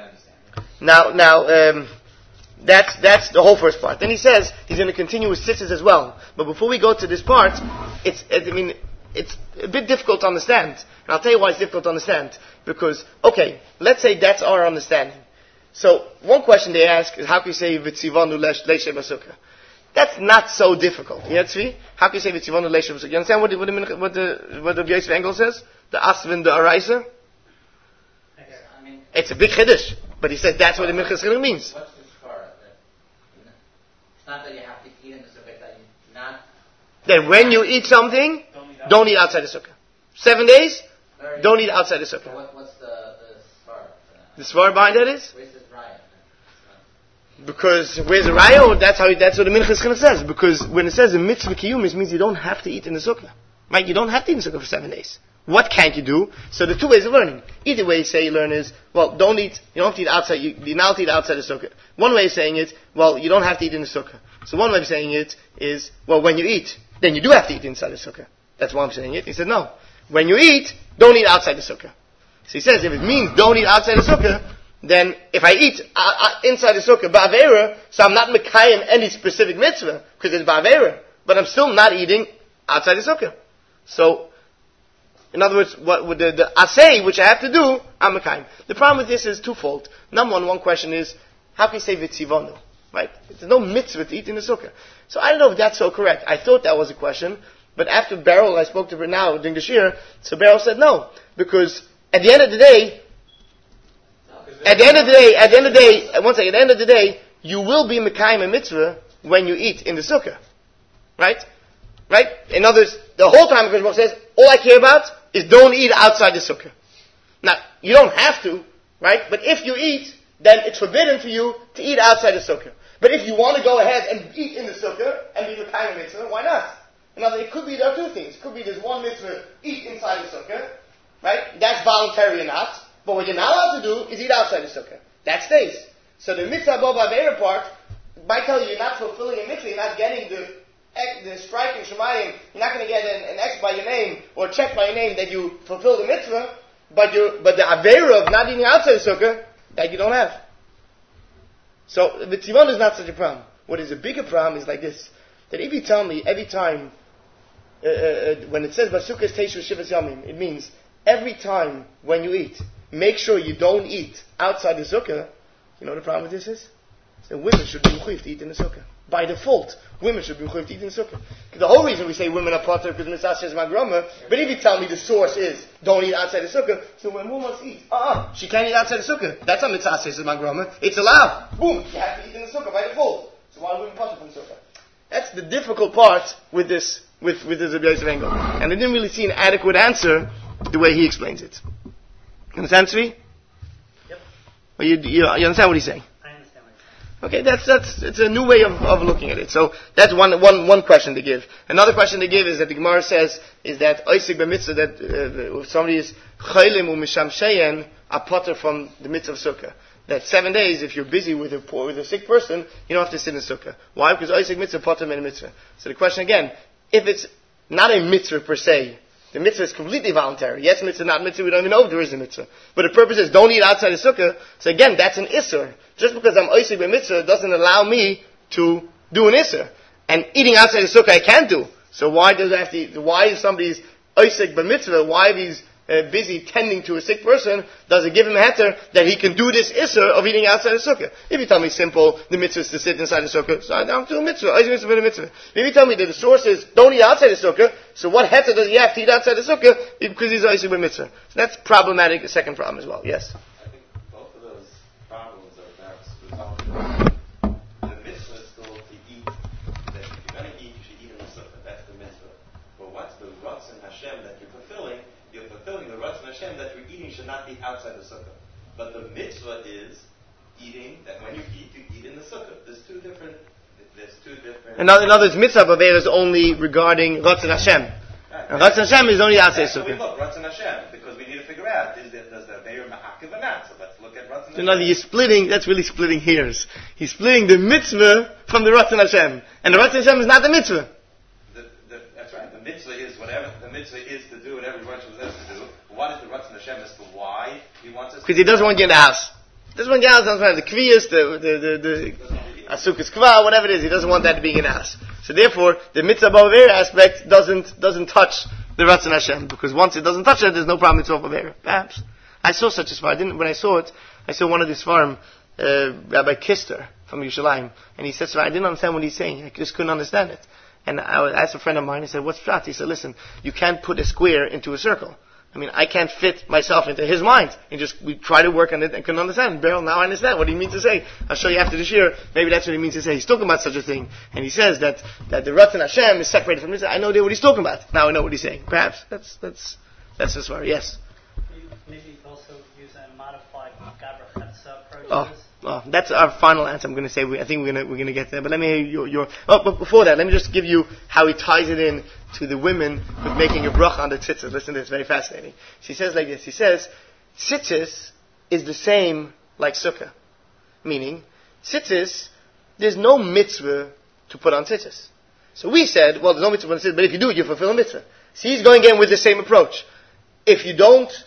That's the whole first part. Then he says he's going to continue with tzitzis as well. But before we go to this part, it's a bit difficult to understand. And I'll tell you why it's difficult to understand. Because, okay, let's say that's our understanding. So, one question they ask is, how can you say v'tzivanu leishe b'sukkah? That's not so difficult. You know, Tzvi? How can you say v'tzivanu leishe b'sukkah? You understand what the Yosef Engel says? The Asvin, the Araisa? It's a big chiddush. But he says that's what the Minchas Chinuch means. What's the svara? It's not that you have to eat in the sukkah, that you not... That when you eat something, don't eat outside the sukkah. 7 days, don't eat outside the sukkah. What's the svara for The svar behind that is? Where's this riot? Because, where's the raya? That's what the Minchas Chinuch says. Because when it says a mitzvah kiyum, it means you don't have to eat in the sukkah. Right? You don't have to eat in the sukkah for 7 days. What can't you do? So the two ways of learning. Either way you learn is, well, you don't have to eat outside, you're not to eat outside the sukkah. One way of saying it, well, you don't have to eat in the sukkah. So one way of saying it is, well, when you eat, then you do have to eat inside the sukkah. That's why I'm saying it. He said, no. When you eat, don't eat outside the sukkah. So he says, if it means don't eat outside the sukkah, then if I eat inside the sukkah, ba'avera, so I'm not mekayim any specific mitzvah, because it's ba'avera, but I'm still not eating outside the sukkah. So, in other words, what would the asay, which I have to do, I'm mekayim. The problem with this is twofold. Number one question is, how can you say vitzivonu? Right? There's no mitzvah to eat in the sukkah. So I don't know if that's so correct. I thought that was a question, but after Beryl, I spoke to her now during the shir, so Beryl said no, because at the end of the day, you will be mekayim a mitzvah when you eat in the sukkah. Right? Right? In other words, the whole time the Baruch says, all I care about is don't eat outside the sukkah. Now, you don't have to, right? But if you eat, then it's forbidden for you to eat outside the sukkah. But if you want to go ahead and eat in the sukkah and be mekayim a mitzvah, why not? In other words, it could be there are two things. It could be there's one mitzvah, eat inside the sukkah, right? That's voluntary or not. But what you're not allowed to do is eat outside the sukkah. That stays. So the mitzvah above avera part might tell you you're not fulfilling a mitzvah, you're not getting the strike in Shemayim, you're not going to get an X by your name or a check by your name that you fulfilled the mitzvah, but the avera of not eating outside the sukkah, that you don't have. So the tzivon is not such a problem. What is a bigger problem is like this, that if you tell me every time, when it says Basukah Teishu Shivas Yamim, it means every time when you eat, make sure you don't eat outside the sukkah. You know what the problem with this is? So women should be mechuyev to eat in the sukkah. By default, women should be mechuyev to eat in the sukkah. The whole reason we say women are potter because mitzvah says magrama, but if you tell me the source is don't eat outside the sukkah, so when woman wants to eat, she can't eat outside the sukkah. That's not mitzvah says magrama. It's allowed. Boom, you have to eat in the sukkah by default. So why women potter from the sukkah? That's the difficult part with this Rabbi Yosef Engel. And I didn't really see an adequate answer the way he explains it. You understand, Tzvi? Yep. Or you understand what he's saying? I understand what you're saying. Okay, it's a new way of looking at it. So that's one question to give. Another question to give is that the Gemara says is that oisik b'mitzvah that if somebody is chaylim u'misham sheyen a potter from the mitzvah of sukkah. That 7 days, if you're busy with a sick person, you don't have to sit in sukkah. Why? Because oisik mitzvah potter men mitzvah. So the question again, if it's not a mitzvah per se, the mitzvah is completely voluntary. Yes, mitzvah, not mitzvah, we don't even know if there is a mitzvah. But the purpose is don't eat outside the sukkah. So again, that's an isser. Just because I'm oisik by mitzvah doesn't allow me to do an isser. And eating outside the sukkah I can't do. So why is somebody's oisik by mitzvah, why if he's busy tending to a sick person, does it give him a heter that he can do this isser of eating outside the sukkah? If you tell me simple, the mitzvah is to sit inside the sukkah, so I don't do a mitzvah. I do a mitzvah. If you tell me that the source is don't eat outside the sukkah, so what heter does he have to eat outside the sukkah? Because he's oisik with mitzvah. So that's problematic, the second problem as well. Yes? I think both of those problems are perhaps resolved. The mitzvah is still to eat. That if you're going to eat, you should eat in the sukkah. That's the mitzvah. But what's the ratzon Hashem that you're fulfilling? You're fulfilling the ratzon Hashem that you're eating should not be outside the sukkah. But the mitzvah is eating, that when you eat in the sukkah. There's two different... In other words, mitzvah b'avera is only regarding ratzon Hashem. Right. And ratzon Hashem is only outside the sukkah. So we look, ratzon Hashem, because we need to figure out, does the avera ma'akiv or not? So let's look at ratzon Hashem. In other words, that's really splitting hairs. He's splitting the mitzvah from the ratzon Hashem. And the ratzon Hashem is not the mitzvah. That's right. The mitzvah is whatever. The mitzvah is to do whatever Ratzon says to do. What is the Ratzon Hashem as to why he wants us? Because he doesn't want you in the house. He doesn't want you in the house. The kviyas, the asukas kva, whatever it is, he doesn't want that to be in the house. So therefore, the mitzvah b'avera aspect doesn't touch the Ratzon Hashem, because once it doesn't touch it, there's no problem mitzvah b'avera. Perhaps I saw such a svar. When I saw it, I saw one of these farm Rabbi Kister from Yerushalayim, and he said, I didn't understand what he's saying. I just couldn't understand it. And I asked a friend of mine, he said, what's pshat? He said, listen, you can't put a square into a circle. I mean, I can't fit myself into his mind. We try to work on it and couldn't understand. Beryl, now I understand what he means to say. I'll show you after this year. Maybe that's what he means to say. He's talking about such a thing. And he says that the Ratzon Hashem is separated from mitzvah. I know what he's talking about. Now I know what he's saying. Perhaps. That's as far. Yes? Maybe also use a modified Gabra Chetza approach? That's our final answer. I'm going to say. I think we're going to get there. But let me hear your. But before that, let me just give you how he ties it in to the women with making a bracha on the tzitzis. Listen to this, very fascinating. He says like this. He says, tzitzis is the same like sukkah, meaning tzitzis. There's no mitzvah to put on tzitzis. So we said, well, there's no mitzvah on tzitzis, but if you do it, you fulfill a mitzvah. So he's going in with the same approach. If you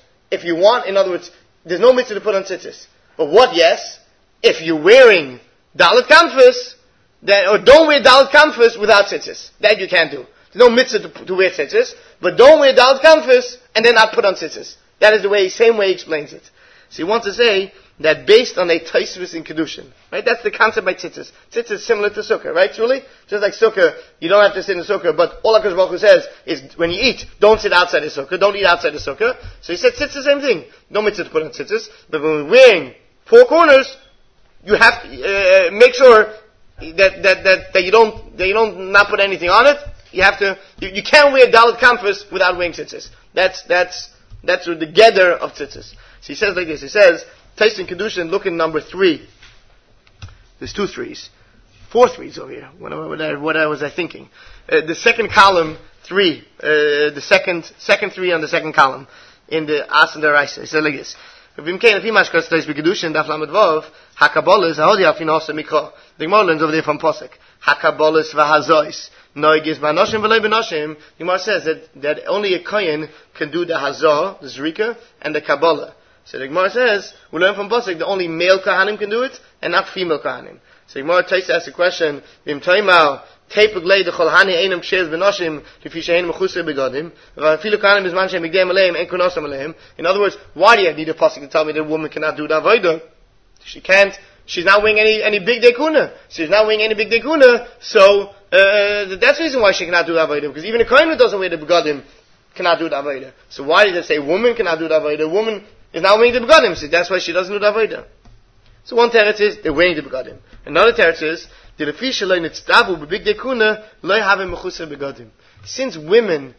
want, in other words, there's no mitzvah to put on tzitzis. But what, yes? If you're wearing dalet kamfus, or don't wear dalet kamfus without tzitzis. That you can't do. There's no mitzvah to wear tzitzis, but don't wear dalet kamfus and then not put on tzitzis. That is the same way he explains it. So he wants to say that based on a taisvus in kedushin, right? That's the concept by tzitzis. Tzitzis is similar to sukkah, right, Julie? Just like sukkah, you don't have to sit in the sukkah, but all HaKadosh Baruch Hu says is when you eat, don't sit outside the sukkah, don't eat outside the sukkah. So he said tzitzis, the same thing. No mitzvah to put on tzitzis, but when we're wearing four corners, you have to make sure that you don't not put anything on it. You have to. You can't wear dalet kamfus without wearing tzitzis. That's the gather of tzitzis. So he says like this. He says, Tais in Kedushin, look in number 3. There's 2 3s, 4 3s over here. What was I thinking? The second column 3. The second 3 on the second column in the As and the Raisa. He said like this. If you mashkas Tais in Kedushin, daf lamed vav, hakabolas ahodi afin also mikra. The Gemara learns over there from Posek. Hakabolas v'hazois. Noigis b'anoshim v'loi b'noshim. The Gemara says that only a kohen can do the hazah, the zrika, and the kabbalah. So the Gemara says, we learn from Posek that only male kahanim can do it, and not female kahanim. So the Gemara takes to ask the question, V'im toimau, teipug lei dechol hani einam kshez b'noshim, lefi she'ein mechusir begodim, v'afilu kahanim bizman she'em migdem aleim, en kunosam aleim. In other words, why do you need a Posek to tell me that a woman cannot do the avodah? She can't. She's not wearing any big dekuna. She's not wearing any big dekuna, so that's the reason why she cannot do the avodah. Because even a kohen who doesn't wear the begodim cannot do the avodah. So why did it say woman cannot do the avodah? Woman is not wearing the begodim, so that's why she doesn't do the avodah. So one teretz is they're wearing the begodim. Another teretz is the lefisha lo nitztavu b'big dekuna lo havim mechusar begodim. Since women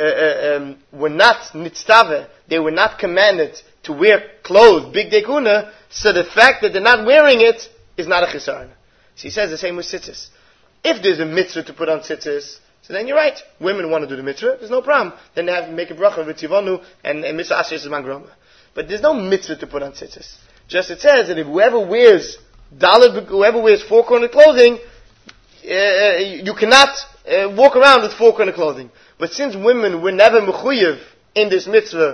were not nitztave, they were not commanded to wear clothes, big dekuna, so the fact that they're not wearing it is not a chisaron. So he says the same with tzitzis. If there's a mitzvah to put on tzitzis, so then you're right. Women want to do the mitzvah, there's no problem. Then they have to make a bracha with tivonu and mitzvah asher zman groma. But there's no mitzvah to put on tzitzis. Just it says that if whoever wears four-cornered clothing, you cannot walk around with four-cornered clothing. But since women were never mechuyev in this mitzvah,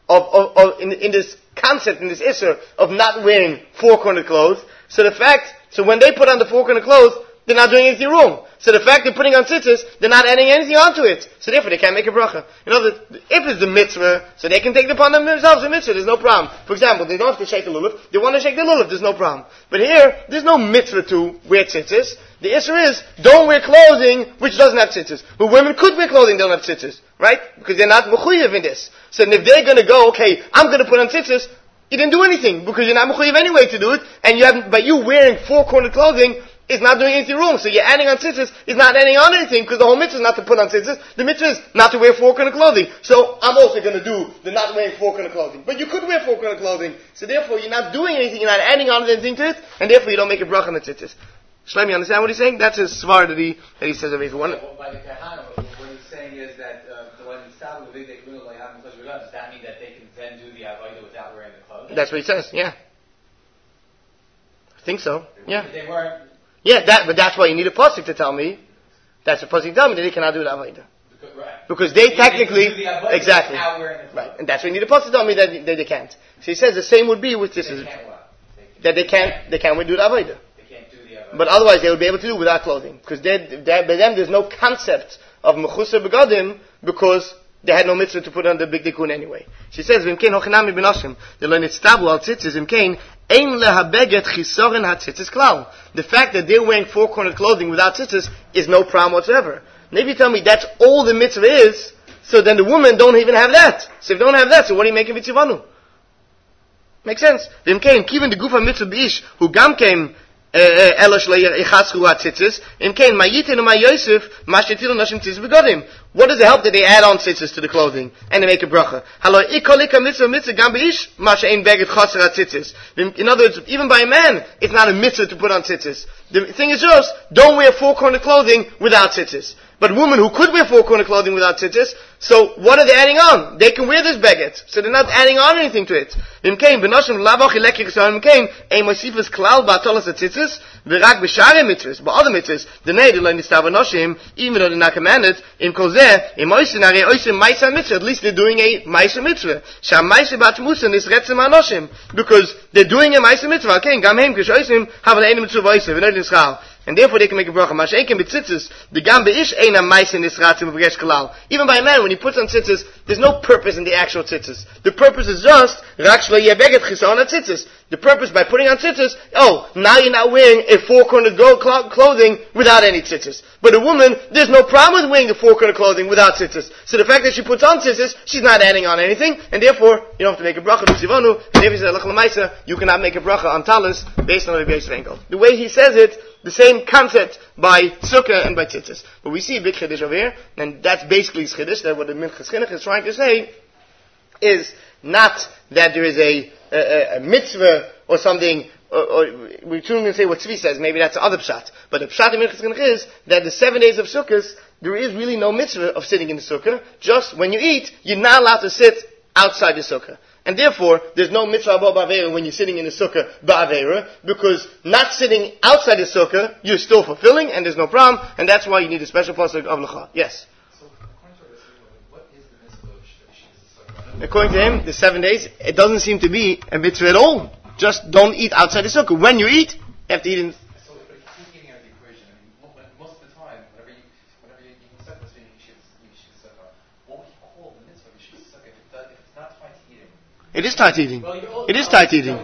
in this concept, in this issur of not wearing four-cornered clothes, so when they put on the four-cornered clothes, they're not doing anything wrong. So the fact they're putting on tzitzis, they're not adding anything onto it. So therefore they can't make a bracha. In other words, if it's the mitzvah, so they can take it upon themselves a mitzvah, there's no problem. For example, they don't have to shake the lulav, they want to shake the lulav, there's no problem. But here, there's no mitzvah to wear tzitzis. The issur is, don't wear clothing which doesn't have tzitzis. But women could wear clothing that don't have tzitzis, right? Because they're not mechuyev in this. So if they're going to go, okay, I'm going to put on tzitzis, you didn't do anything, because you're not mechuyev anyway to do it, and by you wearing four-cornered clothing, is not doing anything wrong. So you're adding on tzitzis, is not adding on anything, because the whole mitzvah is not to put on tzitzis. The mitzvah is not to wear four-cornered clothing. So I'm also going to do the not wearing four-cornered clothing. But you could wear four-cornered clothing. So therefore you're not doing anything, you're not adding on anything to it, and therefore you don't make a bracha on the tzitzis. Shlomo, you understand what he's saying? That's his svar that he says over here. By the kahana, what he's saying is that when you start with the big dekuna, like having such a does that mean that they can then do the avodah without wearing the clothing? That's what he says, yeah. I think so, yeah. If they weren't... Yeah, but that's why you need a pasuk to tell me. That's a pasuk to tell me that they cannot do the avodah. Right. Because they technically, exactly, right, and that's why you need a pasuk to tell me that they can't. So he says the same would be with this. That they can't do the avodah. They can't do the avodah. But otherwise they would be able to do without clothing. Because by them there's no concept of mechusar begadim because they had no mitzvah to put on the big dikun anyway. She says, "V'imkein hochinami b'noshim the lo nitztabu al tzitzis v'imkein ein lehabeget chisoren hatzitzis klal." The fact that they're wearing four-cornered clothing without tzitzis is no problem whatsoever. And if you tell me that's all the mitzvah is, so then the women don't even have that. So if they don't have that, so what are you making vitzivanu? Makes sense. V'imkein kiven the gufa mitzvah b'ish who gam came Elosh leichatzchu hatzitzis. In kain mayitin and mayosef mashetilu nashim tzitzis begodim. What does it help that they add on tzitzis to the clothing and they make a bracha? Halo ikolika mitzvah gam beish masha ein beged chaser hatzitzis. In other words, even by a man, it's not a mitzvah to put on tzitzis. The thing is just, don't wear four-corner clothing without tzitzis. But women who could wear four-corner clothing without tzitzis, so what are they adding on? They can wear this beged, so they're not adding on anything to it. But other mitzvahs, the need to learn the even though they're not commanded, at least they're doing a ma'aser mitzvah. Because they're doing a ma'aser mitzvah. And therefore they can make a bracha. Masha'ekin b'tzitzis, the gam be'ish eina ma'aser nisratzim v'gesh kalal. Even by a man, when he puts on tzitzis, there's no purpose in the actual tzitzis. The purpose is just, rak shlo yebeget chisaon tzitzis. The purpose by putting on tzitzis, now you're not wearing a four-cornered clothing without any tzitzis. But a woman, there's no problem with wearing the four-cornered clothing without tzitzis. So the fact that she puts on tzitzis, she's not adding on anything, and therefore, you don't have to make a bracha to Sivonu, and if he says, you cannot make a bracha on talis based on the Rebbe Yisrael. The way he says it, the same concept by sukkah and by tzitzis. But we see a big chiddush over here, and that's basically chiddush, that what the Minchas Chinuch is trying to say is not that there is a mitzvah or something, or we're going to say what Tzvi says, maybe that's the other pshat. But the pshat of Minchas Chinuch is that the 7 days of sukkahs, there is really no mitzvah of sitting in the sukkah. Just when you eat, you're not allowed to sit outside the sukkah. And therefore, there's no mitzvah ba'avera when you're sitting in the sukkah ba'avera, because not sitting outside the sukkah, you're still fulfilling, and there's no problem, and that's why you need a special pasuk of lecha. Yes? So, according to what is the mitzvah of sukkah? According to him, the 7 days, it doesn't seem to be a mitzvah at all. Just don't eat outside the sukkah. When you eat, you have to eat in... So, but if you keep eating out of the equation, most of the time, whenever you suck this, you should sukkah. What would you call the mitzvah of sukkah if it's not tied to eating? It is tight eating. It is tight eating.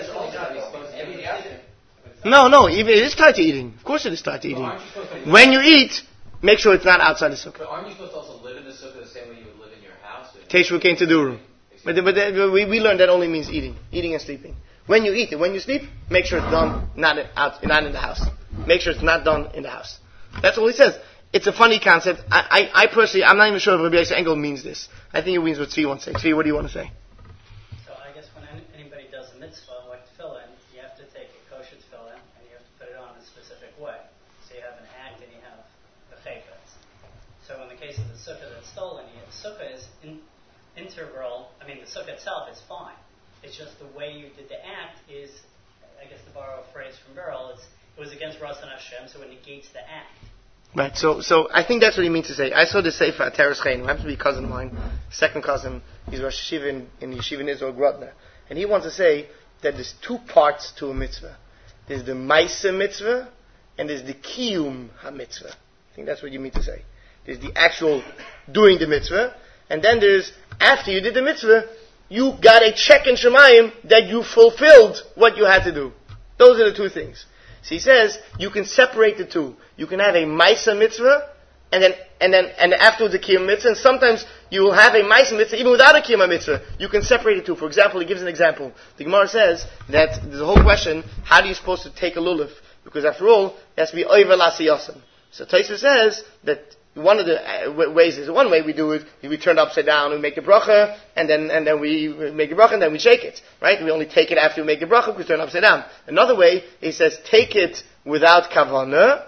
No, it is tight eating. Of course it is tight eating. When you eat, make sure it's not outside the sukkah. But aren't you supposed to also live in the sukkah the same way you would live in your house? Teshuvah came to Duru. But we learned that only means eating and sleeping. When you eat and when you sleep, make sure it's done not in the house. Make sure it's not done in the house. That's all he says. It's a funny concept. I personally, I'm not even sure if Rabbi Yosef Engel means this. I think it means what Tzvi wants to say. Tzvi, what do you want to say? Anybody does a mitzvah like tefillin, you have to take a kosher tefillin and you have to put it on a specific way. So you have an act and you have the chayfetz. So in the case of the sukkah that's stolen, the sukkah is integral. I mean, the sukkah itself is fine. It's just the way you did the act is, I guess to borrow a phrase from Beryl, it was against Ratzon Hashem, so it negates the act. Right, so I think that's what he means to say. I saw the Sefer at Teres Chaim, who happens to be a cousin of mine, second cousin. He's Rosh Yeshiva in Yeshiva in Israel, Grotner. And he wants to say that there's two parts to a mitzvah. There's the Maisa mitzvah, and there's the Kiyum ha-mitzvah. I think that's what you mean to say. There's the actual doing the mitzvah, and then there's, after you did the mitzvah, you got a check in Shemayim that you fulfilled what you had to do. Those are the two things. So he says, you can separate the two. You can have a Maisa mitzvah, and afterwards a Kiyum mitzvah, and sometimes you will have a Maisa mitzvah even without a Kiyum mitzvah. You can separate the two. For example, he gives an example. The Gemara says that there's a whole question, how are you supposed to take a lulav? Because after all, it has to be Oiver Lasiyosim. So Tosfos says that one of the ways is, one way we do it, we turn it upside down, we make the bracha, and then we make the bracha, and then we shake it. Right? We only take it after we make the bracha, because we turn it upside down. Another way, he says, take it without kavanah,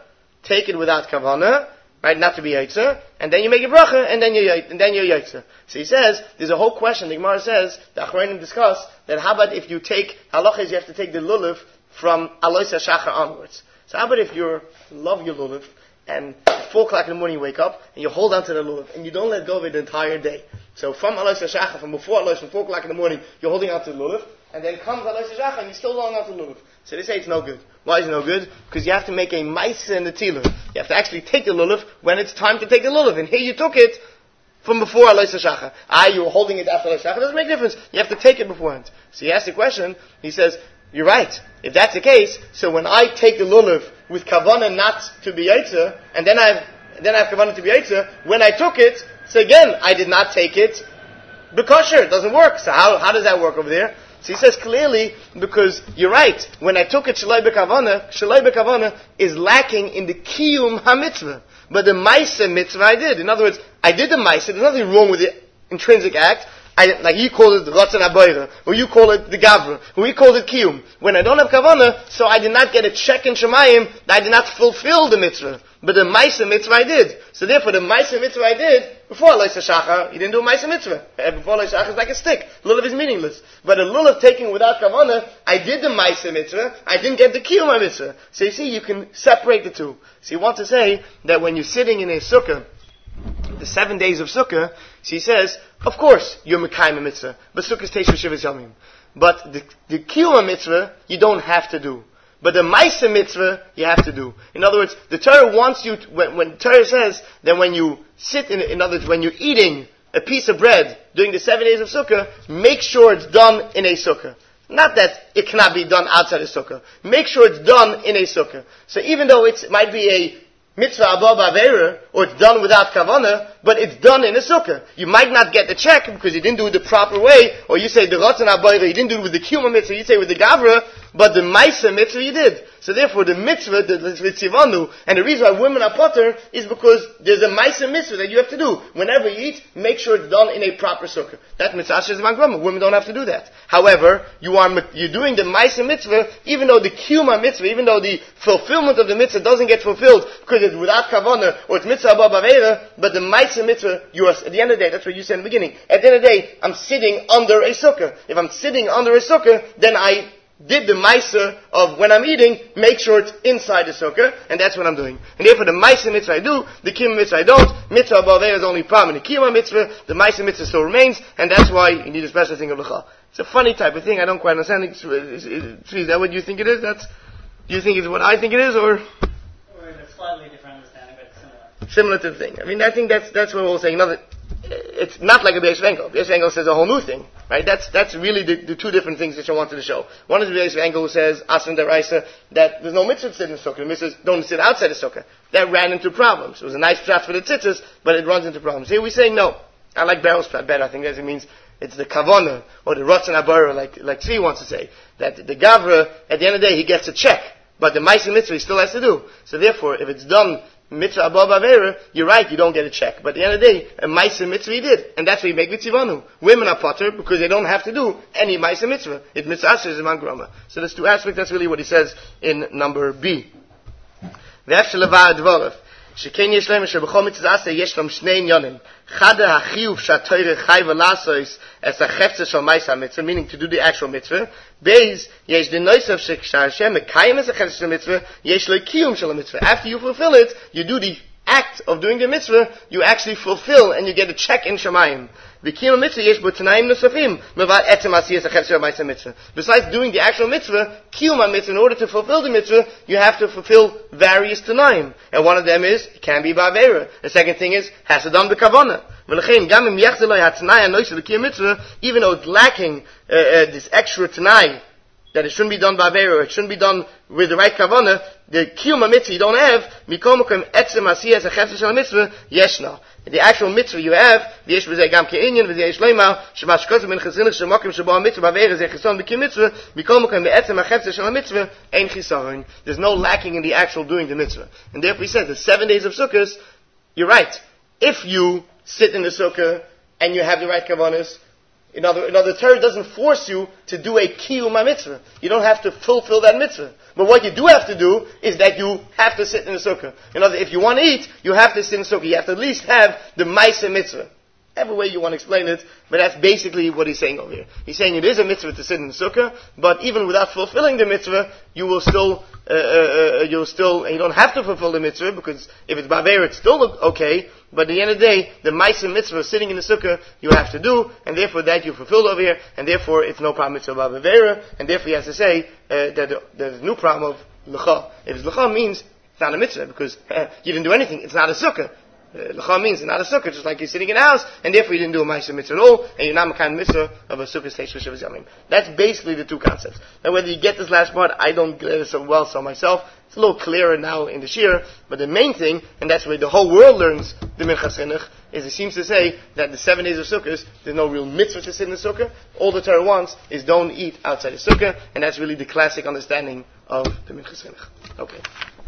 right, not to be yaitzer, and then you make a bracha, and then you're yaitzer. So he says, there's a whole question, the Gemara says, the Achronim discuss, that how about if you take, halachah is you have to take the lulav from Alois HaShachar onwards. So how about if you love your lulav, and at 4 o'clock in the morning you wake up, and you hold on to the lulav, and you don't let go of it the entire day. So from Alois HaShachar, from before Alois, from 4 o'clock in the morning, you're holding on to the lulav, and then comes Alois HaShachar, and you're still holding on to the lulav. So they say it's no good. Why is it no good? Because you have to make a Maisa in the Tila. You have to actually take the lulav when it's time to take the lulav. And here you took it from before Alois HaShachar. You were holding it after Alois HaShachar. It doesn't make a difference. You have to take it beforehand. So he asks the question, he says, you're right. If that's the case, so when I take the lulav with kavanah not to be yaitzer, and then I have kavanah to be yaitzer, when I took it, so again, I did not take it bekosher. It doesn't work. So how does that work over there? So he says clearly, because you're right, when I took it Shalai B'Kavana is lacking in the Kiyum HaMitzvah. But the Maisa Mitzvah I did. In other words, I did the Maisa, there's nothing wrong with the intrinsic act. Like you call it the Ratzon HaBoira, or you call it the Gavra, or we call it Kiyum. When I don't have Kavanah, so I did not get a check in Shemayim, I did not fulfill the Mitzvah. But the Maisa Mitzvah I did. So therefore the Maisa Mitzvah I did, before Lois HaShachar, you didn't do a Maisa Mitzvah. Before Lois HaShachar is like a stick. Lulav is meaningless. But a Lulav taking without Kavanah, I did the Maisa Mitzvah, I didn't get the Kiyum Mitzvah. So you see, you can separate the two. So you want to say that when you're sitting in a sukkah, the 7 days of Sukkah, she says, of course, you're Mekayim Mitzvah, but Sukkah is Teish V'Shivas Yomim. But the Kiyum Mitzvah, you don't have to do. But the Maisa Mitzvah, you have to do. In other words, the Torah wants you, when Torah says that when you sit in other words, when you're eating a piece of bread during the 7 days of Sukkah, make sure it's done in a Sukkah. Not that it cannot be done outside a Sukkah. Make sure it's done in a Sukkah. So even though it might be a Mitzvah Abba B'Aveira, or it's done without Kavanah, but it's done in a Sukkah. You might not get the check because you didn't do it the proper way, or you say the Ratzon HaBoira, you didn't do it with the Kiyum Mitzvah, you say with the Gavra, but the Maisa Mitzvah you did. So therefore the Mitzvah, the Tzivanu, and the reason why women are potter is because there's a Maisa Mitzvah that you have to do. Whenever you eat, make sure it's done in a proper Sukkah. That Mitzvah is Mangrama. Women don't have to do that. However, you're doing the Maisa Mitzvah, even though the Kiyum Mitzvah, even though the fulfillment of the Mitzvah doesn't get fulfilled because it's without Kavanah, or it's Mitzvah Abba B'Aveira, but the Maisa Mitzvah, you are, at the end of the day, that's what you said in the beginning, at the end of the day, I'm sitting under a Sukkah. If I'm sitting under a Sukkah, then I did the Maisa of when I'm eating, make sure it's inside the Sukkah, and that's what I'm doing. And therefore the Maisa Mitzvah I do, the Kiyum Mitzvah I don't. Mitzvah Abba B'Aveira is only problem in the Kiyum Mitzvah, the Maisa Mitzvah still remains, and that's why you need a special thing of L'cha. It's a funny type of thing, I don't quite understand. Is that what you think it is? Do you think it's what I think it is, or? Or a slightly different understanding, but similar. Similar to the thing. I mean, I think that's what we're all saying. It's not like a Beis Engel. Beis Engel says a whole new thing, right? That's really the two different things that I wanted to show. One is Beis Engel who says, Aslan Daraisa, that there's no mitzvah to sit in the sukkah. The mitzvahs don't sit outside the sukkah. That ran into problems. It was a nice shot for the tzitzis, but it runs into problems. Here we're saying no. I like Beryl's prat better. I think that it means it's the kavanah, or the Ratzon HaBoira, like Tzvi wants to say. That the Gavra, at the end of the day, he gets a check. But the Maisa Mitzvah he still has to do. So therefore, if it's done Mitzvah Abba B'Aveira, you're right, you don't get a check. But at the end of the day, a Maisa Mitzvah he did. And that's what you make with Tzivanu. Women are potter because they don't have to do any Maisa Mitzvah. It's Mitzvah Asher Zeman Grama. So there's two aspects, that's really what he says in number B. V'ef shelevar dvorav. שכן יש להם שבכל מצווה עשה יש להם שני עניונים. אחד החיוב שהתורה חייבה לעשות את החפץ של מעשה המצווה, meaning to do the actual mitzvah. בייז, יש דנויסף שכשהשם מקיים את החפץ של המצווה, יש לו קיום של המצווה. After you fulfill it, you do the act of doing the mitzvah, you actually fulfill and you get a check in Shemayim. V'kiyum mitzvah yesh bo t'nayim nosafim mevad etzem asiyas hachefetz shel ma'aseh mitzvah. Besides doing the actual mitzvah, kiyum mitzvah, in order to fulfill the mitzvah, you have to fulfill various t'nayim. And one of them is, it can be ba'avera. The second thing is, has to done b'kavana. V'lechein, gam im yachzeh lo ha't'nai ha'noiseh l'kiyum mitzvah, even though it's lacking this extra t'nai, that it shouldn't be done ba'avera, or it shouldn't be done with the right kavana, the kiyum mitzvah you don't have, mikol mokom etzem asiyas hachefetz shel mitzvah yeshna. The actual mitzvah you have, the yesh b'zeh gam ke'inyan, v'zeh yesh leimah, shemash kotzim min chazinich shemokim shebo ha-mitzvah ba'avera zeh chison b'kiyum mitzvah, mikol mokom be'etzem hachefetz shel mitzvah ein chisaron. There's no lacking in the actual doing the mitzvah. And therefore he says, the 7 days of Sukkot, you're right. If you sit in the Sukkah, and you have the right kavanas, in other, Torah doesn't force you to do a kiyum mitzvah. You don't have to fulfill that mitzvah. But what you do have to do is that you have to sit in the sukkah. In other, if you want to eat, you have to sit in the sukkah. You have to at least have the maisa mitzvah. Every way you want to explain it, but that's basically what he's saying over here. He's saying it is a mitzvah to sit in the sukkah, but even without fulfilling the mitzvah, you will still, and you don't have to fulfill the mitzvah, because if it's ba'avera, it's still okay, but at the end of the day, the maisa mitzvah sitting in the sukkah, you have to do, and therefore that you fulfilled over here, and therefore it's no problem mitzvah ba'avera, and therefore he has to say, that there's a new problem of l'cha. If it's l'cha means, it's not a mitzvah, because you didn't do anything, it's not a sukkah. L'cha means it's not a sukkah, just like you're sitting in a house, and therefore you didn't do a ma'aser mitzvah at all, and you're not makan mitzvah of a sukkah stage for Shivas Yamim. That's basically the two concepts. Now whether you get this last part, I don't get it so well so myself. It's a little clearer now in the shir, but the main thing, and that's where the whole world learns the Minchas Chinuch, is it seems to say that the 7 days of Sukkot, there's no real mitzvah to sit in the Sukkah. All the Torah wants is don't eat outside the Sukkah, and that's really the classic understanding of the Minchas Chinuch. Okay.